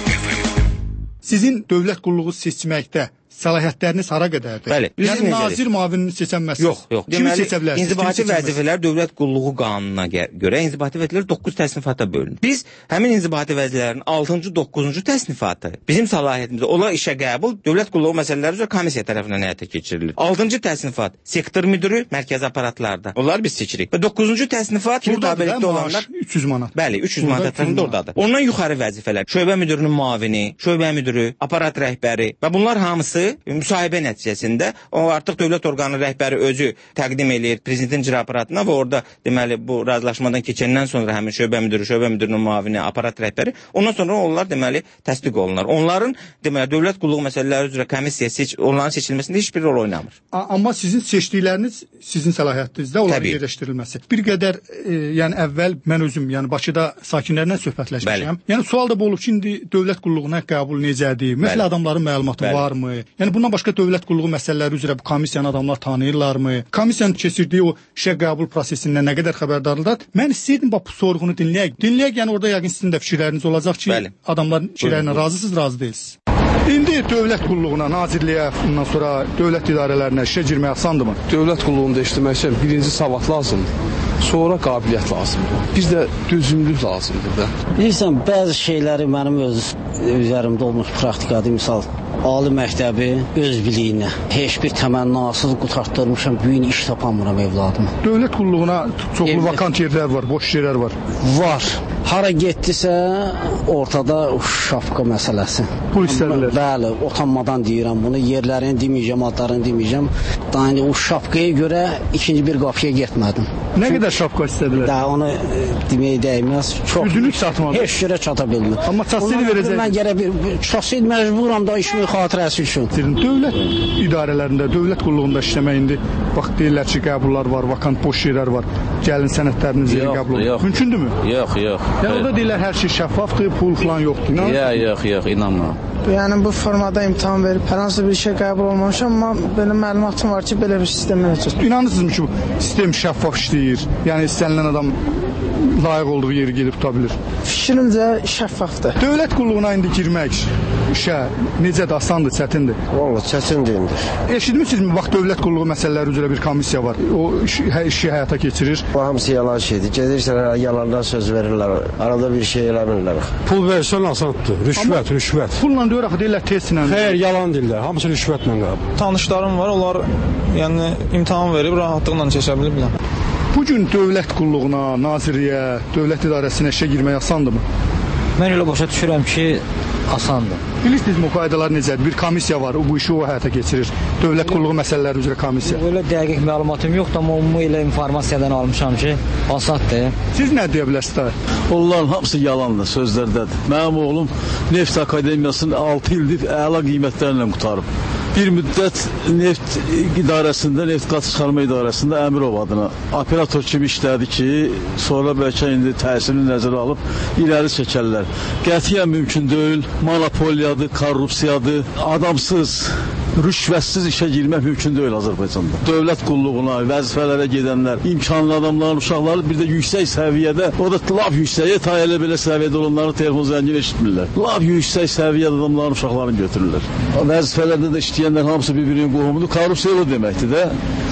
Sizin dövlət qulluğu seçməkdə səlahiyyətləriniz hara qədərdir? Bəli. Yəni nazir müavininin seçilməsi. Yox, yox. Kimi seçə bilərsiniz? İnzibati vəzifələr dövlət qulluğu qanununa görə inzibati vəzifələr doqquz təsnifata bölünür. Biz həmin inzibati vəzifələrin altıncı doqquzuncu təsnifatı bizim səlahiyyətimizdə ola işə qəbul dövlət qulluğu məsələləri üzrə komissiya tərəfindən həyata keçirilir. altıncı təsnifat sektor müdiri mərkəzi aparatlarda. Onları biz seçirik. Və doqquzuncu təsnifat killi tabelikdə olanlar üç yüz manat. Bəli, üç yüz manat ətrafında oradadır. Ondan yuxarı vəzifələr şöbə müdirinin müavini, şöbə müdiri, aparat rəhbəri və bunlar hamısı müsahibə nəticəsində o artıq dövlət orqanı rəhbəri özü təqdim eləyir prezidentin icra aparatına və orada deməli bu razılaşmadan keçəndən sonra həmin şöbə müdiri, şöbə müdirinin müavini, aparat rəhbəri ondan sonra onlar deməli təsdiq olunurlar. Onların deməli dövlət qulluğu məsələləri üzrə komissiya seç onların seçilməsində heç bir rol oynamır. Amma sizin seçdikləriniz sizin səlahiyyətinizdə onların yerləşdirilməsi. Bir qədər e, yəni əvvəl mən özüm yəni Bakıda sakinlərlə söhbətləşmişəm. Yəni sual da bu olub ki, indi dövlət qulluğuna qəbul necədir? Məsələ adamların məlumatı Bəli. varmı? Yəni bundan başqa dövlət qulluğu məsələləri üzrə bu komissiyanın adamlar tanıyırlarmı? Komissiyanın keçirdiyi o işə qəbul prosesindən nə qədər xəbərdardırlar? Mən istəyirdim bax bu sorğunu dinləyək. Dinləyək, yəni orada yəqin sizin də fikirləriniz olacaq ki, Bəli. adamların fikirlərinə razısınız, razı deyilsiniz. İndi dövlət qulluğuna, nazirliyə, ondan sonra dövlət idarələrinə işə girmək asandır mı? Dövlət qulluğunda işləmək üçün birinci savad lazımdır. Sonra qabiliyyət lazımdır. Bir də dözümlülük lazımdır da. Bilirsən, bəzi şeyləri mənim öz üzərimdə olmuş praktikadır. Misal, ali məktəbi öz biliyinə heç bir təmənnasız qutartdırmışam, bu gün iş tapamıram evladım. Dövlət qulluğuna çoxlu Evlət... vakant yerlər var, boş yerlər var. Var. Hara getdisə ortada şapka məsələsi. Pul istədilər. Bəli, utanmadan deyirəm bunu. Yerlərini deməyəcəm, adlarını deməyəcəm. Daha indi o şapkaya görə ikinci bir qapıya getmədim. Nə Çünki, qədər şapka istədilər? Daha onu e, deməyə dəyməz. Çox. Üzünlük satmadı. Heç yerə çata bilmir. Amma çatsıydı verəcək. Mən gərək bir çatsıydı məcburam da işimi xatirəsi üçün. Dövlət idarələrində, dövlət qulluğunda işləmək indi bax deyirlər ki, qəbullar var, vakant boş yerlər var. Gəlin sənədlərinizi qəbul olun. Mümkündürmü? Yox, yox. Yəni orada deyirlər hər şey şəffafdır, pul falan yoxdur. Yox, yox, yox, inanmıram. Yəni bu formada imtahan verib hər hansı bir işə qəbul olmamışam, amma belə məlumatım var ki, belə bir sistem mövcud. İnanırsınızmı ki, bu sistem şəffaf işləyir? Yəni istənilən adam layiq olduğu yeri gedib tuta bilir. Fikrimcə şəffafdır. Dövlət qulluğuna indi girmək işə necədir, asandır, çətindir? Vallahi çətindir indi. Eşitmisinizmi, bax dövlət qulluğu məsələləri üzrə bir komissiya var. O işi, işi həyata keçirir. Bu hamısı yalan şeydir. Gedirsən yalandan söz verirlər. Arada bir şey eləmirlər. Pul versən asandır. Rüşvət, Amma rüşvət. Pulla deyir axı deyirlər testlə. Xeyr, yalan deyirlər. Hamısı rüşvətlə qəbul. Tanışlarım var, onlar yəni imtahan verib rahatlıqla keçə biliblər. Bu gün dövlət qulluğuna, nazirliyə, dövlət idarəsinə işə girmək asandırmı? Mən elə başa düşürəm ki, asandır. Bilirsinizmi o qaydalar necədir? Bir komissiya var, o bu işi o həyata keçirir. Dövlət qulluğu məsələləri üzrə komissiya. Elə dəqiq məlumatım yoxdur, amma ümumi elə informasiyadan almışam ki, asandır. Siz nə deyə bilərsiniz? Onların hamısı yalandır, sözlərdədir. Mənim oğlum Neft Akademiyasını altı ildir əla qiymətlərlə qutarıb. Bir müddət neft idarəsində, neft qaz çıxarma idarəsində Əmirov adına operator kimi işlədi ki, sonra bəlkə indi təsirini nəzərə alıb irəli çəkərlər. Qətiyyən mümkün deyil, monopoliyadır, korrupsiyadır, adamsız, rüşvətsiz işə girmək mümkün deyil Azərbaycanda. Dövlət qulluğuna, vəzifələrə gedənlər, imkanlı adamların, uşaqları bir də yüksək səviyyədə, o da laf yüksəyə, ta elə belə səviyyədə olanları telefon zəngin eşitmirlər. Laf yüksək səviyyədə adamların, uşaqlarını götürürlər. Vəzifələrdə də işləyənlər hamısı bir-birinin qohumudur. Korrupsiya o deməkdir də.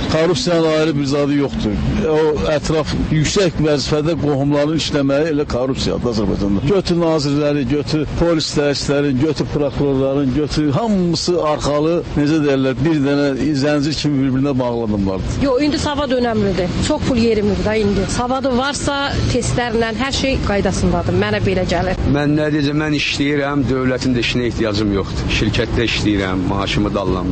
Korrupsiyanın ayrı bir zadı yoxdur. O ətraf yüksək vəzifədə qohumların işləməyi elə korrupsiyadır Azərbaycanda. Götür nazirləri, götür polis dəyişlərin, götür prokurorların, götür hamısı arxalı, necə deyirlər, bir dənə zəncir kimi bir-birinə bağlanırlardır. Yox, indi savad önəmlidir. Çox pul yerimir da indi. Savadı varsa testlərlə hər şey qaydasındadır. Mənə belə gəlir. Mən nə deyəcəm, mən işləyirəm, dövlətin də işinə ehtiyacım yoxdur. Şirkətdə işləyirəm, maaşımı da alıram.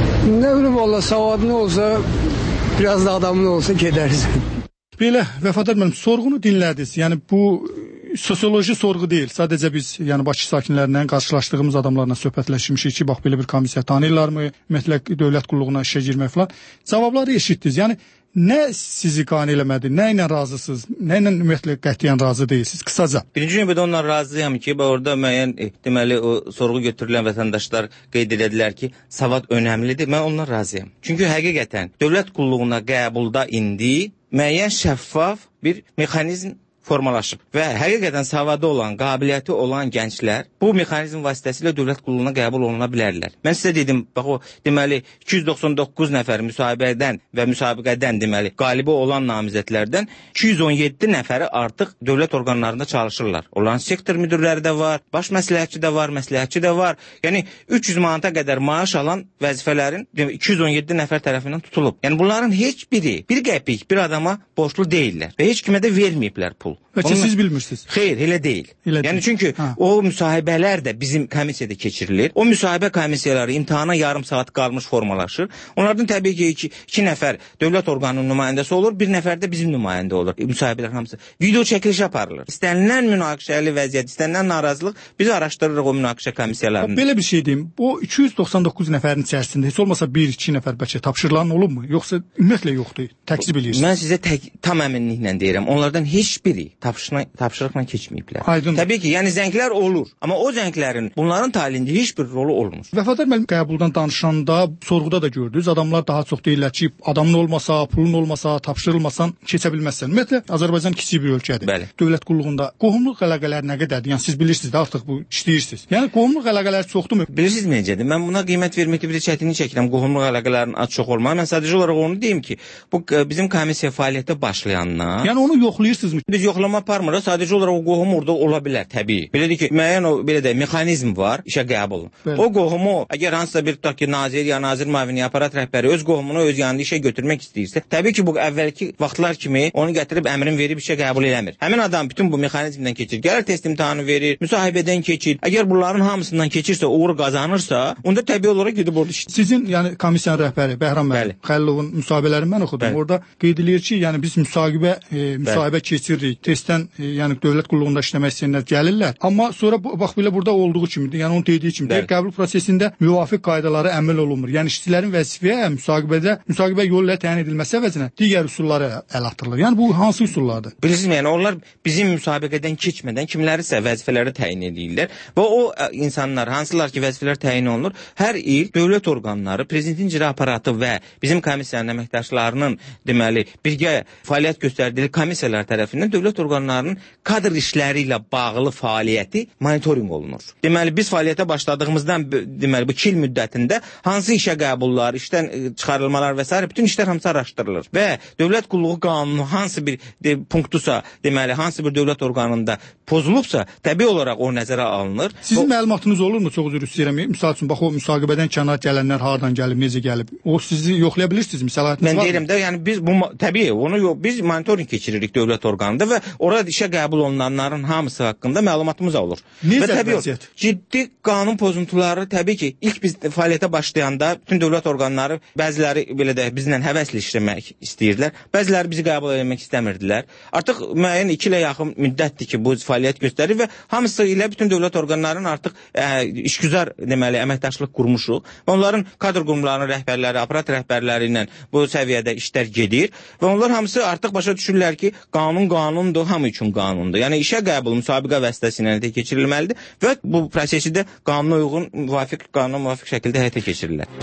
Ne bileyim valla savadlı olsa, biraz da adamlı olsa gederiz. Belə, Vəfadar müəllim, sorğunu dinlədiniz. Yəni bu sosioloji sorğu deyil. Sadəcə biz, yəni Bakı sakinlərindən qarşılaşdığımız adamlarla söhbətləşmişik ki, bax belə bir komissiya tanıyırlarmı, ümumiyyətlə dövlət qulluğuna işə girmək falan. Cavabları eşitdiniz. Yəni nə sizi qane eləmədi, nə ilə razısınız, nə ilə ümumiyyətlə qətiyyən razı deyilsiniz? Qısaca. Birinci növbədə ondan razıyam ki, orada müəyyən deməli o sorğu götürülən vətəndaşlar qeyd edədilər ki, savad önəmlidir. Mən ondan razıyam. Çünki həqiqətən dövlət qulluğuna qəbulda indi müəyyən şəffaf bir mexanizm formalaşıb və həqiqətən savadı olan, qabiliyyəti olan gənclər bu mexanizm vasitəsilə dövlət qulluğuna qəbul oluna bilərlər. Mən sizə dedim, bax o deməli iki yüz doxsan doqquz nəfər müsahibədən və müsabiqədən deməli qalibi olan namizədlərdən iki yüz on yeddi nəfəri artıq dövlət orqanlarında çalışırlar. Olan sektor müdirləri də var, baş məsləhətçi də var, məsləhətçi də var. Yəni üç yüz manata qədər maaş alan vəzifələrin iki yüz on yeddi nəfər tərəfindən tutulub. Yəni bunların heç biri bir qəpik bir adama borclu deyillər və heç kimə də verməyiblər pul. Bəlkə siz bilmirsiniz. Xeyr, elə deyil. Elə yəni deyil. Çünki ha. o müsahibələr də bizim komissiyada keçirilir. O müsahibə komissiyaları imtahana yarım saat qalmış formalaşır. Onlardan təbii ki iki, iki nəfər dövlət orqanının nümayəndəsi olur, bir nəfər də bizim nümayəndə olur. Müsahibələr hamısı video çəkilişi aparılır. İstənilən münaqişəli vəziyyət, istənilən narazılıq biz araşdırırıq o münaqişə komissiyalarını. Belə bir şey deyim. O iki yüz doxsan doqquz nəfərin içərisində heç olmasa bir iki nəfər bəlkə tapşırılan olubmu? Yoxsa ümumiyyətlə yoxdur? Təkzib eləyirsiniz. Mən sizə tək, tam əminliklə deyirəm. Onlardan heç biri tapşırıqla, tapşırıqla keçməyiblər. Aydın. Təbii ki, yəni zənglər olur. Amma o zənglərin bunların talihində heç bir rolu olmur. Vəfadar müəllim qəbuldan danışanda, sorğuda da gördünüz. Adamlar daha çox deyirlər ki, adamın olmasa, pulun olmasa, tapşırılmasan keçə bilməzsən. Ümumiyyətlə Azərbaycan kiçik bir ölkədir. Bəli. Dövlət qulluğunda qohumluq əlaqələri nə qədərdir? Yəni siz bilirsiniz də artıq bu işləyirsiniz. Yəni qohumluq əlaqələri çoxdurmu? Bilirsiniz necədir? Mən buna qiymət verməkdə bir çətinlik çəkirəm. Qohumluq əlaqələrinin az çox olmağı. Mən sadəcə olaraq onu deyim ki, bu bizim komissiya fəaliyyətə başlayandan. Yəni onu yoxlayırsınızmı? Biz yoxlama aparmırıq. Sadəcə olaraq o qohum orada ola bilər, təbii. Belədir ki, müəyyən o belə də mexanizm var, işə qəbul. Bəli. O qohumu əgər hansısa bir tutaq ki, nazir ya nazir müavini, aparat rəhbəri öz qohumunu öz yanında işə götürmək istəyirsə, təbii ki, bu əvvəlki vaxtlar kimi onu gətirib əmrin verib işə qəbul eləmir. Həmin adam bütün bu mexanizmdən keçir. Gəlir test imtahanı verir, müsahibədən keçir. Əgər bunların hamısından keçirsə, uğur qazanırsa, onda təbii olaraq gedib orada işləyir. Sizin yəni komissiyanın rəhbəri Bəhram müəllim Xəlilovun müsahibələrini mən oxudum. Bəli. Orada qeyd edilir ki, yəni biz müsahibə e, müsahibə Bəli. keçiririk. Testdən e, yəni dövlət qulluğunda işləmək istəyənlər gəlirlər. Amma sonra bax belə burada olduğu kimidir. Yəni onun dediyi kimi deyir, qəbul prosesində müvafiq qaydalara əməl olunmur. Yəni işçilərin vəzifəyə müsahibədə müsahibə yolu ilə təyin edilməsi əvəzinə digər üsullara əl atılır. Yəni bu hansı üsullardır? Bilirsiniz, yəni onlar bizim müsabiqədən keçmədən kimlərisə vəzifələri təyin edirlər və o insanlar hansılar ki vəzifələr təyin olunur, hər il dövlət orqanları, prezidentin icra aparatı və bizim komissiyanın əməkdaşlarının deməli birgə fəaliyyət göstərdiyi komissiyalar tərəfindən dövlət orqanlarının kadr işləri ilə bağlı fəaliyyəti monitorinq olunur. Deməli biz fəaliyyətə başladığımızdan deməli bu iki il müddətində hansı işə qəbullar, işdən çıxarılmalar və s. bütün işlər hamısı araşdırılır və dövlət qulluğu qanunu hansı bir de, punktusa, deməli hansı bir dövlət orqanında pozulubsa, təbii olaraq o nəzərə alınır. Sizin o, məlumatınız olurmu? Çox üzr istəyirəm. Misal üçün bax o müsahibədən kənar gələnlər hardan gəlib, necə gəlib? O sizi yoxlaya bilirsiniz, səlahiyyətiniz var mı? Mən deyirəm də, yəni biz bu təbii onu yox, biz monitorinq keçiririk dövlət orqanında və orada işə qəbul olunanların hamısı haqqında məlumatımız olur. Necə və təbii vəziyyət? Ciddi qanun pozuntuları təbii ki, ilk biz fəaliyyətə başlayanda bütün dövlət orqanları bəziləri belə də bizlə həvəslə işləmək istəyirdilər. Bəziləri bizi qəbul etmək istəmirdilər. Artıq müəyyən iki ilə yaxın müddətdir ki, bu fəaliyyət göstərir və hamısı ilə bütün dövlət orqanlarının artıq ə, işgüzar deməli əməkdaşlıq qurmuşuq. Və onların kadr qurumlarının rəhbərləri, aparat rəhbərləri ilə bu səviyyədə işlər gedir və onlar hamısı artıq başa düşürlər ki, qanun qanundur, hamı üçün qanundur. Yəni işə qəbul müsabiqə vasitəsilə həyata keçirilməlidir və bu prosesi də qanuna uyğun, müvafiq qanuna müvafiq şəkildə həyata keçirirlər.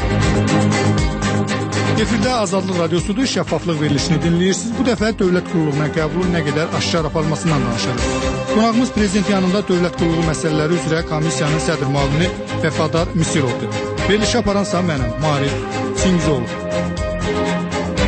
Efirdə Azadlıq Radiosudur, şəffaflıq verilişini dinləyirsiniz. Bu dəfə dövlət qulluğuna qəbulun nə qədər aşkar aparılmasından danışırıq. Qonağımız prezident yanında dövlət qulluğu məsələləri üzrə komissiyanın sədr müavini Vəfadar Misirovdur. Verilişi aparansa mənəm, Marif Singizoğlu.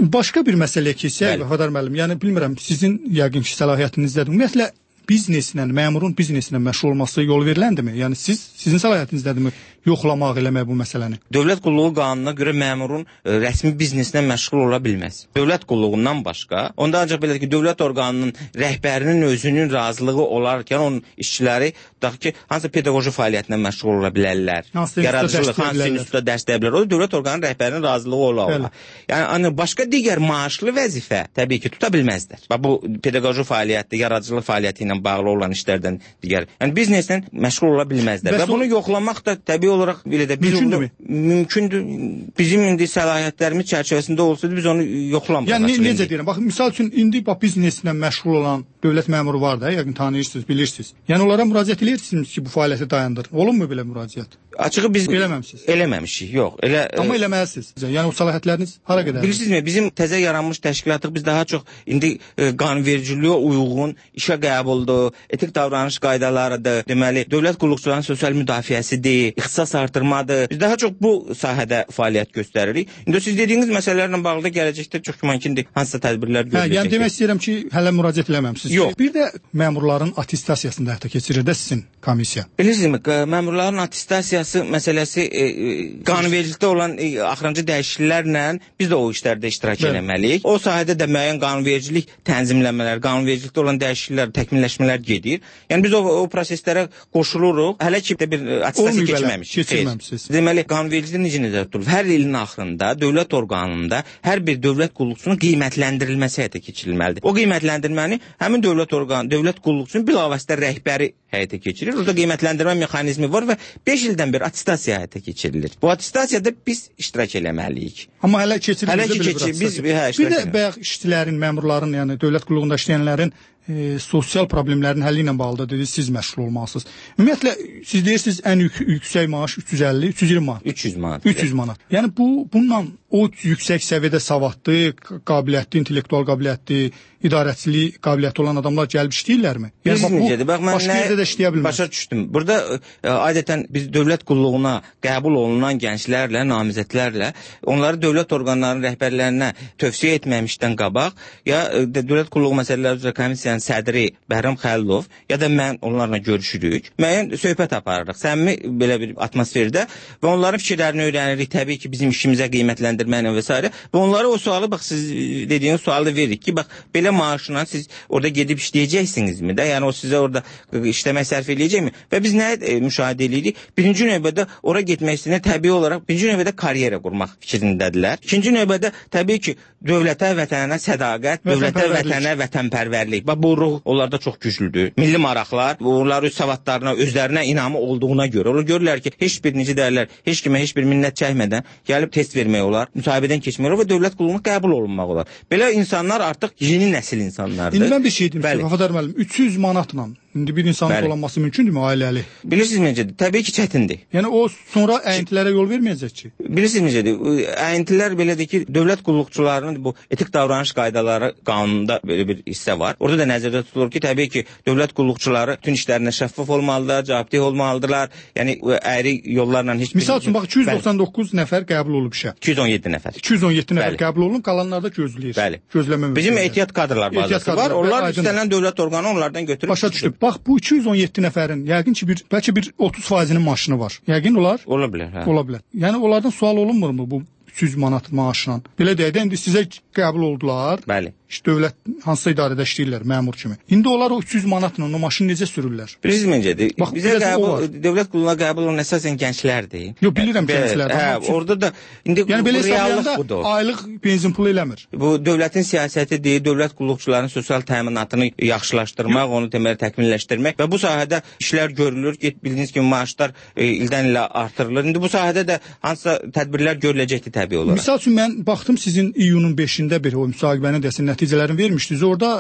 Başqa bir məsələyə keçsək, Vəfadar müəllim, yəni bilmirəm, sizin yəqin ki, səlahiyyətinizdədir. Ümumiyyətlə, bizneslə, məmurun bizneslə məşğul olması yol veriləndimi? Yəni siz, sizin səlahiyyətinizdədirmi yoxlamaq, eləmək bu məsələni? Dövlət qulluğu qanununa görə məmurun ə, rəsmi bizneslə məşğul ola bilməz. Dövlət qulluğundan başqa, onda ancaq belə ki, dövlət orqanının rəhbərinin özünün razılığı olarkən onun işçiləri, tutaq ki, hansı pedaqoji fəaliyyətlə məşğul ola bilərlər, yaradıcılıq, hansı institutda dərs deyə bilər, o da dövlət orqanının rəhbərinin razılığı ola ola. Yəni, başqa digər maaşlı vəzifə təbii ki, tuta bilməzlər. Bu, pedaqoji fəaliyyətdir, yaradıcılıq fəaliyyəti ilə bağlı olan işlərdən digər. Yəni, bizneslə məşğul ola bilməzlər. Və, və bunu yoxlamaq da təbii olaraq belə də biz mümkündür. Mümkündür. Bizim indi səlahiyyətlərimiz çərçivəsində olsaydı biz onu yoxlamadıq. Yəni ne, necə deyirəm? Bax misal üçün indi bax bizneslə məşğul olan dövlət məmuru var da, yəqin tanıyırsınız, bilirsiniz. Yəni onlara müraciət edirsiniz ki, bu fəaliyyəti dayandır. Olunmu belə müraciət? Açığı biz eləməmişik. Eləməmişik, yox. Elə Amma eləməlisiniz. Yəni o səlahiyyətləriniz hara qədər? Bilirsinizmi, bizim təzə yaranmış təşkilatıq biz daha çox indi e, qanunvericiliyə uyğun işə qəbuldur, etik davranış qaydalarıdır, deməli, dövlət qulluqçularının sosial müdafiəsidir, ixtisas artırmadır. Biz daha çox bu sahədə fəaliyyət göstəririk. İndi siz dediyiniz məsələlərlə bağlı gələcəkdə çox gümankindir hansısa tədbirlər görüləcək. Hə, yəni demək istəyirəm ki, hələ müraciət eləməmisiniz. Yox. Bir də məmurların attestasiyasını həyata keçirir də sizin komissiya. Bilirsinizmi, məmurların attestasiyası məsələsi e, qanunvericilikdə olan e, axırıncı dəyişikliklərlə biz də o işlərdə iştirak Bəli. eləməliyik. O sahədə də müəyyən qanunvericilik tənzimləmələr, qanunvericilikdə olan dəyişikliklər, təkmilləşmələr gedir. Yəni biz o, o proseslərə qoşuluruq. Hələ ki də bir attestasiya keçməmişik. Keçirməmişsiniz. Deməli, qanunvericilik necə nəzərdə tutulur? Hər ilin axırında dövlət orqanında hər bir dövlət qulluqçunun qiymətləndirilməsi həyata keçirilməlidir. O qiymətləndirməni həmin dövlət orqanı, dövlət qulluqçunun bilavasitə rəhbəri həyata keçirir. Orada qiymətləndirmə mexanizmi var və beş ildən bir attestasiya həyata keçirilir. Bu attestasiyada biz iştirak eləməliyik. Amma hələ keçirilmir. Hələ ki keçir, biz hə, bir də bayaq işçilərin, məmurların, yəni dövlət qulluğunda işləyənlərin e, sosial problemlərin həlli ilə bağlı da dediniz, siz məşğul olmalısınız. Ümumiyyətlə siz deyirsiniz ən yük yüksək maaş üç yüz əlli, üç yüz iyirmi manat. üç yüz manat. üç yüz manat. Yəni bu bununla o yüksək səviyyədə savadlı, qabiliyyətli, intellektual qabiliyyətli, idarəçilik qabiliyyəti olan adamlar gəlib işləyirlərmi? Yəni bax, bu, bax, başqa yerdə də işləyə bilməz. Başa düşdüm. Burada ə, adətən biz dövlət qulluğuna qəbul olunan gənclərlə, namizədlərlə onları dövlət orqanlarının rəhbərlərinə tövsiyə etməmişdən qabaq ya ə, dövlət qulluğu məsələləri üzrə komissiyanın sədri Bəhram Xəlilov ya da mən onlarla görüşürük. Müəyyən söhbət aparırıq. Səmimi belə bir atmosferdə və onların fikirlərini öyrənirik. Təbii ki, bizim işimizə qiymətləndirməklə və s. və onlara o sualı bax siz dediyiniz sualı veririk ki, bax belə maaşına siz orada gedib işləyəcəksinizmi də? Yəni o sizə orada işləmək sərf eləyəcəkmi? Və biz nə e, müşahidə edirik? Birinci növbədə ora getmək istəyənlər təbii olaraq birinci növbədə karyera qurmaq fikrindədirlər. İkinci növbədə təbii ki, dövlətə, vətənə sədaqət, dövlətə, vətənə vətənpərvərlik. Bax bu ruh onlarda çox güclüdür. Milli maraqlar, onlar öz savadlarına, özlərinə inamı olduğuna görə. Onlar görürlər ki, heç bir necə deyirlər, heç kimə heç bir minnət çəkmədən gəlib test vermək olar, müsahibədən keçmək olar və dövlət qulluğuna qəbul olunmaq olar. Belə insanlar artıq yeni nəsil insanlardır. İndi mən bir şey deyim, Vəfadar müəllim, üç yüz manatla indi bir insanın Bəli. dolanması mümkündürmü ailəli? Bilirsiniz necədir? Təbii ki, çətindir. Yəni o sonra əyintilərə yol verməyəcək ki. Bilirsiniz necədir? Əyintilər belədir ki, dövlət qulluqçularının bu etik davranış qaydaları qanununda belə bir hissə var. Orada da nəzərdə tutulur ki, təbii ki, dövlət qulluqçuları bütün işlərinə şəffaf olmalıdırlar, cavabdeh olmalıdırlar. Yəni əyri yollarla heç bir... Misal üçün, bax, iki yüz doxsan doqquz Bəli. nəfər qəbul olub işə. iki yüz on yeddi nəfər. iki yüz on yeddi nəfər qəbul olunub, qalanlar da gözləyir. Bəli. Gözləmə Bizim ehtiyat kadrlar bazası var. Onlar istənilən dövlət orqanı onlardan götürüb... Başa düşdüm. Bax, bu iki yüz on yeddi nəfərin yəqin ki, bir, bəlkə bir otuz faizinin maşını var. Yəqin olar? Ola bilər, hə. Ola bilər. Yəni, onlardan sual olunmurmu bu üç yüz manat maaşla? Belə deyək də, indi sizə qəbul oldular. Bəli. İşte dövlət hansısa idarədə işləyirlər, məmur kimi. İndi onlar o üç yüz manatla o maşını necə sürürlər? Bilirsiniz necədir? Bax, bizə qəbul, dövlət qulluğuna qəbul olan əsasən gənclərdir. Yox, bilirəm gənclərdir. Hə, orada da indi yəni, belə hesablayanda aylıq benzin pulu eləmir. Bu dövlətin siyasətidir, dövlət qulluqçularının sosial təminatını yaxşılaşdırmaq, onu deməli təkmilləşdirmək və bu sahədə işlər görülür. Bildiyiniz kimi maaşlar e, ildən ilə artırılır. İndi bu sahədə də hansısa tədbirlər görüləcəkdir təbii olaraq. Misal üçün mən baxdım sizin iyunun beşində bir o müsahibəni desin nəticələrini vermişdiniz. Orada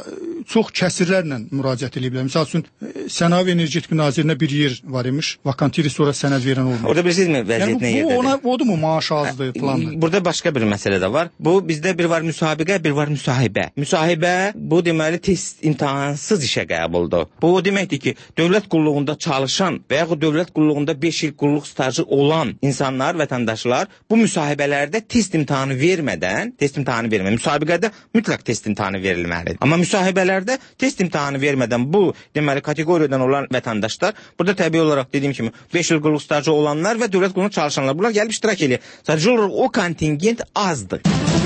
çox kəsirlərlə müraciət ediblər. Məsəl üçün Sənaye Energetika Nazirinə bir yer var imiş, vakantiri sonra sənəd verən olmuyor. Orada bilirsinizmi vəziyyət nə yerdədir? Yəni, bu ona odur mu maaş azdır, plandır? Burada başqa bir məsələ də var. Bu bizdə bir var müsabiqə, bir var müsahibə. Müsahibə bu deməli test imtahansız işə qəbuldur. Bu o deməkdir ki, dövlət qulluğunda çalışan və yaxud dövlət qulluğunda beş il qulluq stajı olan insanlar, vətəndaşlar bu müsahibələrdə test imtahanı vermədən, test imtahanı vermədən, müsabiqədə mütləq test imtahanı verilməlidir. Amma müsahibələrdə test imtahanı vermədən bu deməli kateqoriyadan olan vətəndaşlar, burada təbii olaraq dediyim kimi beş il qulluq stajı olanlar və dövlət qulluğunda çalışanlar, bunlar gəlib iştirak edir. Sadəcə olaraq o kontingent azdır.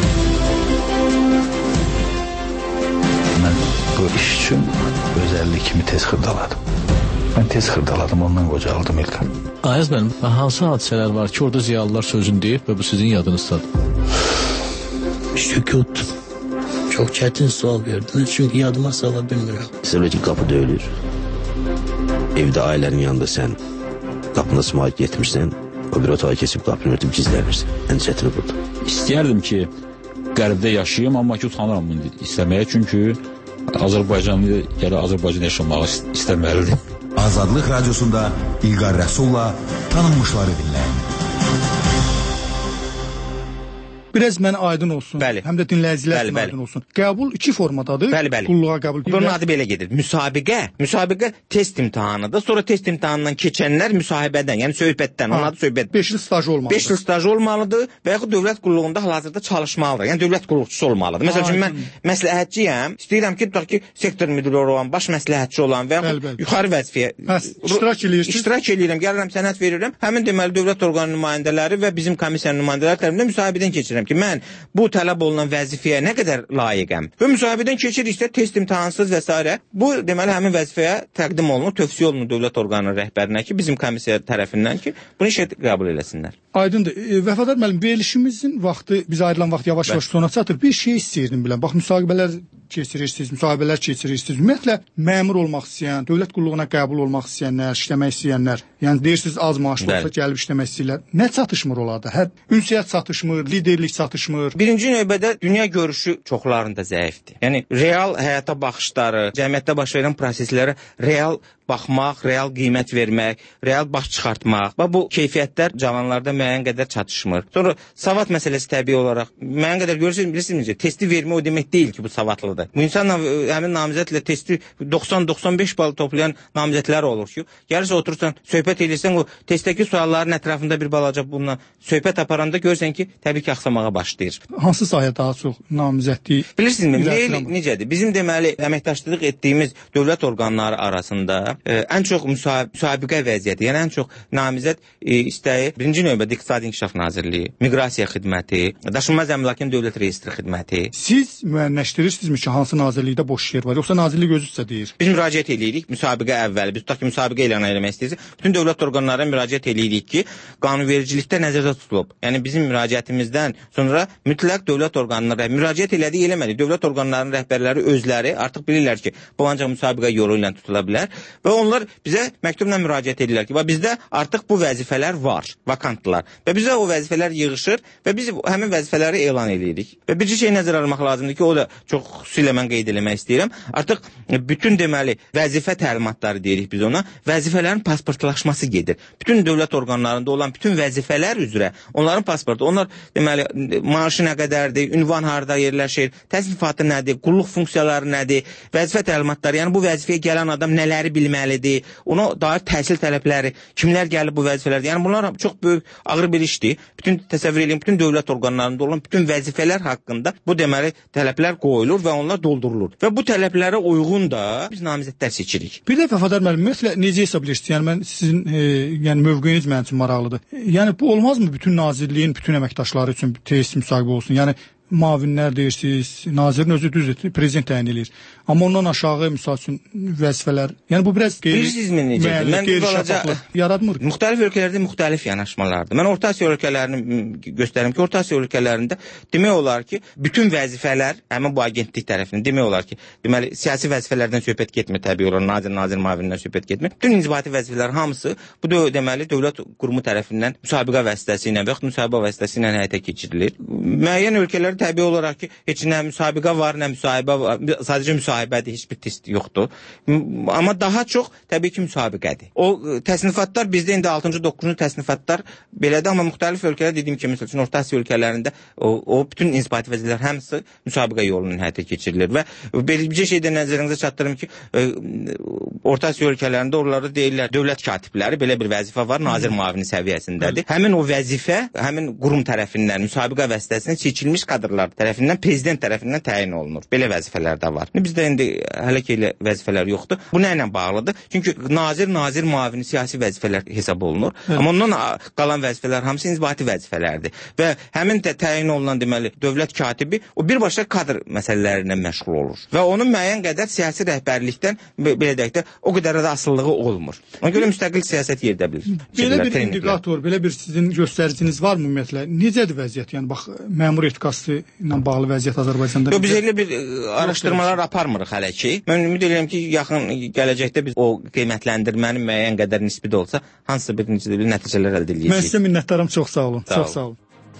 Mən bu iş üçün özəllik kimi tez xırdaladım. Mən tez xırdaladım, ondan qocaldım İlkan. Ayaz mənim, hansı hadisələr var ki, orada ziyalılar sözünü deyib və bu sizin yadınızdadır? Sükut. Çox çətin sual verdiniz, çünki yadıma sala bilmirəm. Məsələn ki, qapı döyülür. Evdə ailənin yanında sən qapında sımaqət getmirsən, o bir otağa keçib qapını örtüb gizlənirsən. Ən çətini budur. İstəyərdim ki, qərbdə yaşayayım, amma ki, utanıram bunu istəməyə, çünki Azərbaycanlı gələ Azərbaycan yaşamağı istəməlidir. Azadlıq Radiosunda İlqar Rəsulla tanınmışları dinləyin. Biraz mənə aydın olsun. Bəli. Həm də dinləyicilər üçün aydın olsun. Qəbul iki formadadır. Bəli, bəli. Qulluğa qəbul. Bunun adı belə gedir. Müsabiqə, müsabiqə test imtahanıdır. Sonra test imtahanından keçənlər müsahibədən, yəni söhbətdən, onun adı söhbət. beş il staj olmalıdır. beş il staj olmalıdır və yaxud dövlət qulluğunda hal-hazırda çalışmalıdır. Yəni dövlət qulluqçusu olmalıdır. Məsəl üçün mən məsləhətçiyəm. İstəyirəm ki, tutaq ki, sektor müdiri olan, baş məsləhətçi olan və yaxud yuxarı vəzifəyə iştirak edirsiniz. İştirak edirəm, gəlirəm, sənəd verirəm. Həmin deməli dövlət orqanı nümayəndələri və bizim komissiyanın nümayəndələri tərəfindən müsahibədən keçirirəm ki, mən bu tələb olunan vəzifəyə nə qədər layiqəm. Və müsahibədən keçiriksə test imtahansız və s. Bu deməli həmin vəzifəyə təqdim olunur, tövsiyə olunur dövlət orqanının rəhbərinə ki, bizim komissiya tərəfindən ki, bunu işə qəbul eləsinlər. Aydındır. E, Vəfadar müəllim, verilişimizin vaxtı, bizə ayrılan vaxt yavaş-yavaş sona çatır. Bir şey istəyirdim biləm. Bax, müsahibələr keçirirsiniz, müsahibələr keçirirsiniz. Ümumiyyətlə məmur olmaq istəyən, dövlət qulluğuna qəbul olmaq istəyənlər, işləmək istəyənlər, yəni deyirsiniz az maaşlı olsa gəlib işləmək istəyirlər. Nə çatışmır onlarda? Hər ünsiyyət çatışmır, liderlik çatışmır. Birinci növbədə dünya görüşü çoxlarında zəifdir. Yəni real həyata baxışları, cəmiyyətdə baş verən proseslərə real baxmaq, real qiymət vermək, real baş çıxartmaq. Və bu keyfiyyətlər cavanlarda müəyyən qədər çatışmır. Sonra savad məsələsi təbii olaraq müəyyən qədər görürsünüz, bilirsiniz, testi vermə o demək deyil ki, bu savadlıdır. Bu insanla həmin namizədlə testi doxsan doxsan beş bal toplayan namizədlər olur ki, yarısı oturursan, söhbət edirsən, o testdəki sualların ətrafında bir balaca bununla söhbət aparanda görsən ki, təbii ki, axsamağa başlayır. Hansı sahə daha çox namizədlik? Bilirsiniz, necədir? Bizim deməli əməkdaşlıq etdiyimiz dövlət orqanları arasında ə, ən çox müsabiqə vəziyyəti, yəni ən çox namizəd ə, istəyi birinci növbədə İqtisadi İnkişaf Nazirliyi, Miqrasiya Xidməti, Daşınmaz Əmlakın Dövlət Reyestri Xidməti. Siz müəyyənləşdirirsinizmi ki, hansı nazirlikdə boş yer var, yoxsa nazirlik özü sizə deyir? Biz müraciət edirik müsabiqə əvvəli. Biz tutaq ki, müsabiqə elan etmək istəyirsək, bütün dövlət orqanlarına müraciət edirik ki, qanunvericilikdə nəzərdə tutulub. Yəni bizim müraciətimizdən sonra mütləq dövlət orqanlarına müraciət elədik, eləmədik. Dövlət orqanlarının rəhbərləri özləri artıq bilirlər ki, bu ancaq müsabiqə yolu ilə tutula bilər və onlar bizə məktubla müraciət edirlər ki, bizdə artıq bu vəzifələr var, vakantlar və bizə o vəzifələr yığışır və biz həmin vəzifələri elan edirik. Və bir şey nəzərə almaq lazımdır ki, o da çox xüsusilə mən qeyd eləmək istəyirəm. Artıq bütün deməli vəzifə təlimatları deyirik biz ona, vəzifələrin pasportlaşması gedir. Bütün dövlət orqanlarında olan bütün vəzifələr üzrə onların pasportu, onlar deməli maaşı nə qədərdir, ünvan harda yerləşir, təsnifatı nədir, qulluq funksiyaları nədir, vəzifə təlimatları, yəni bu vəzifəyə gələn adam nələri bilməlidir, ona dair təhsil tələbləri, kimlər gəlib bu vəzifələrdə. Yəni bunlar çox böyük, ağır bir işdir. Bütün təsəvvür edin, bütün dövlət orqanlarında olan bütün vəzifələr haqqında bu deməli tələblər qoyulur və onlar doldurulur. Və bu tələblərə uyğun da biz namizədlər seçirik. Bir də Vəfadar müəllim, ümumiyyətlə necə hesab edirsiniz? Yəni mən sizin e, yəni mövqeyiniz mənim üçün maraqlıdır. Yəni bu olmazmı bütün nazirliyin bütün əməkdaşları üçün test müsahibə olsun? Yəni mavinlər deyirsiniz, nazirin özü düzdür, prezident təyin edir. Amma ondan aşağı misal üçün vəzifələr, yəni bu biraz qeyri-şəffaflıq yaratmır. Müxtəlif ölkələrdə müxtəlif yanaşmalardır. Mən Orta Asiya ölkələrini göstərim ki, Orta Asiya ölkələrində demək olar ki, bütün vəzifələr həmin bu agentlik tərəfindən demək olar ki, deməli siyasi vəzifələrdən söhbət getmir, təbii olaraq nazir, nazir mavinlərdən söhbət getmir. Bütün inzibati vəzifələr hamısı bu da deməli dövlət qurumu tərəfindən müsabiqə vasitəsilə və ya müsahibə vasitəsilə həyata keçirilir. Müəyyən ölkələr təbii olaraq ki, heç nə müsabiqə var, nə müsahibə var. Sadəcə müsahibədir, heç bir test yoxdur. Amma daha çox təbii ki, müsabiqədir. O təsnifatlar bizdə indi altıncı doqquzuncu təsnifatlar belədir, amma müxtəlif ölkələr dediyim kimi, məsəl üçün Orta Asiya ölkələrində o, o bütün inzibati vəzifələr hamısı müsabiqə yolunun həyata keçirilir və bir şey də nəzərinizə çatdırım ki, e, Orta Asiya ölkələrində oralarda deyirlər, dövlət katibləri belə bir vəzifə var, nazir müavini səviyyəsindədir. Həmin o vəzifə, həmin qurum tərəfindən, müsabiqə vəzifəsindən seçilmiş kadrlar tərəfindən, prezident tərəfindən təyin olunur. Belə vəzifələr də var. Bizdə indi hələ ki elə vəzifələr yoxdur. Bu nə ilə bağlıdır? Çünki nazir, nazir müavini siyasi vəzifələr hesab olunur. Hı. Amma ondan qalan vəzifələr hamısı inzibati vəzifələrdir. Və həmin də təyin olunan deməli dövlət katibi o birbaşa kadr məsələlərindən məşğul olur. Və onun müəyyən qədər siyasi rəhbərlikdən belə deyək də o qədər də asılılığı olmur. Ona görə müstəqil siyasət yeridə bilir. Belə bir indikator, belə bir sizin göstəriciniz var mı ümumiyyətlə? Necədir vəziyyət? Yəni bax, məmur etikası ilə bağlı vəziyyət Azərbaycanda. Yox, biz elə bir araşdırmalar aparmırıq hələ ki. Mən ümid edirəm ki, yaxın gələcəkdə biz o qiymətləndirmənin müəyyən qədər nisbi də olsa, hansısa bir nəticələr əldə edəcəyik. Mən sizə minnətdaram, çox sağ olun. Sağ çox sağ olun.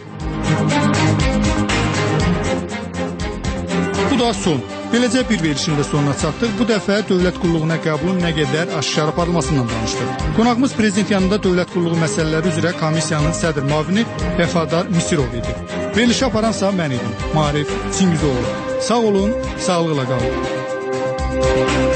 Bu da son. Beləcə bir verilişin də sonuna çatdıq. Bu dəfə dövlət qulluğuna qəbulun nə qədər aşkar aparılmasından danışdıq. Qonağımız prezident yanında dövlət qulluğu məsələləri üzrə komissiyanın sədr müavini Vəfadar Misirov idi. Verilişi aparansa mən idim. Maarif Çingizoğlu. Sağ olun, sağlıqla qalın.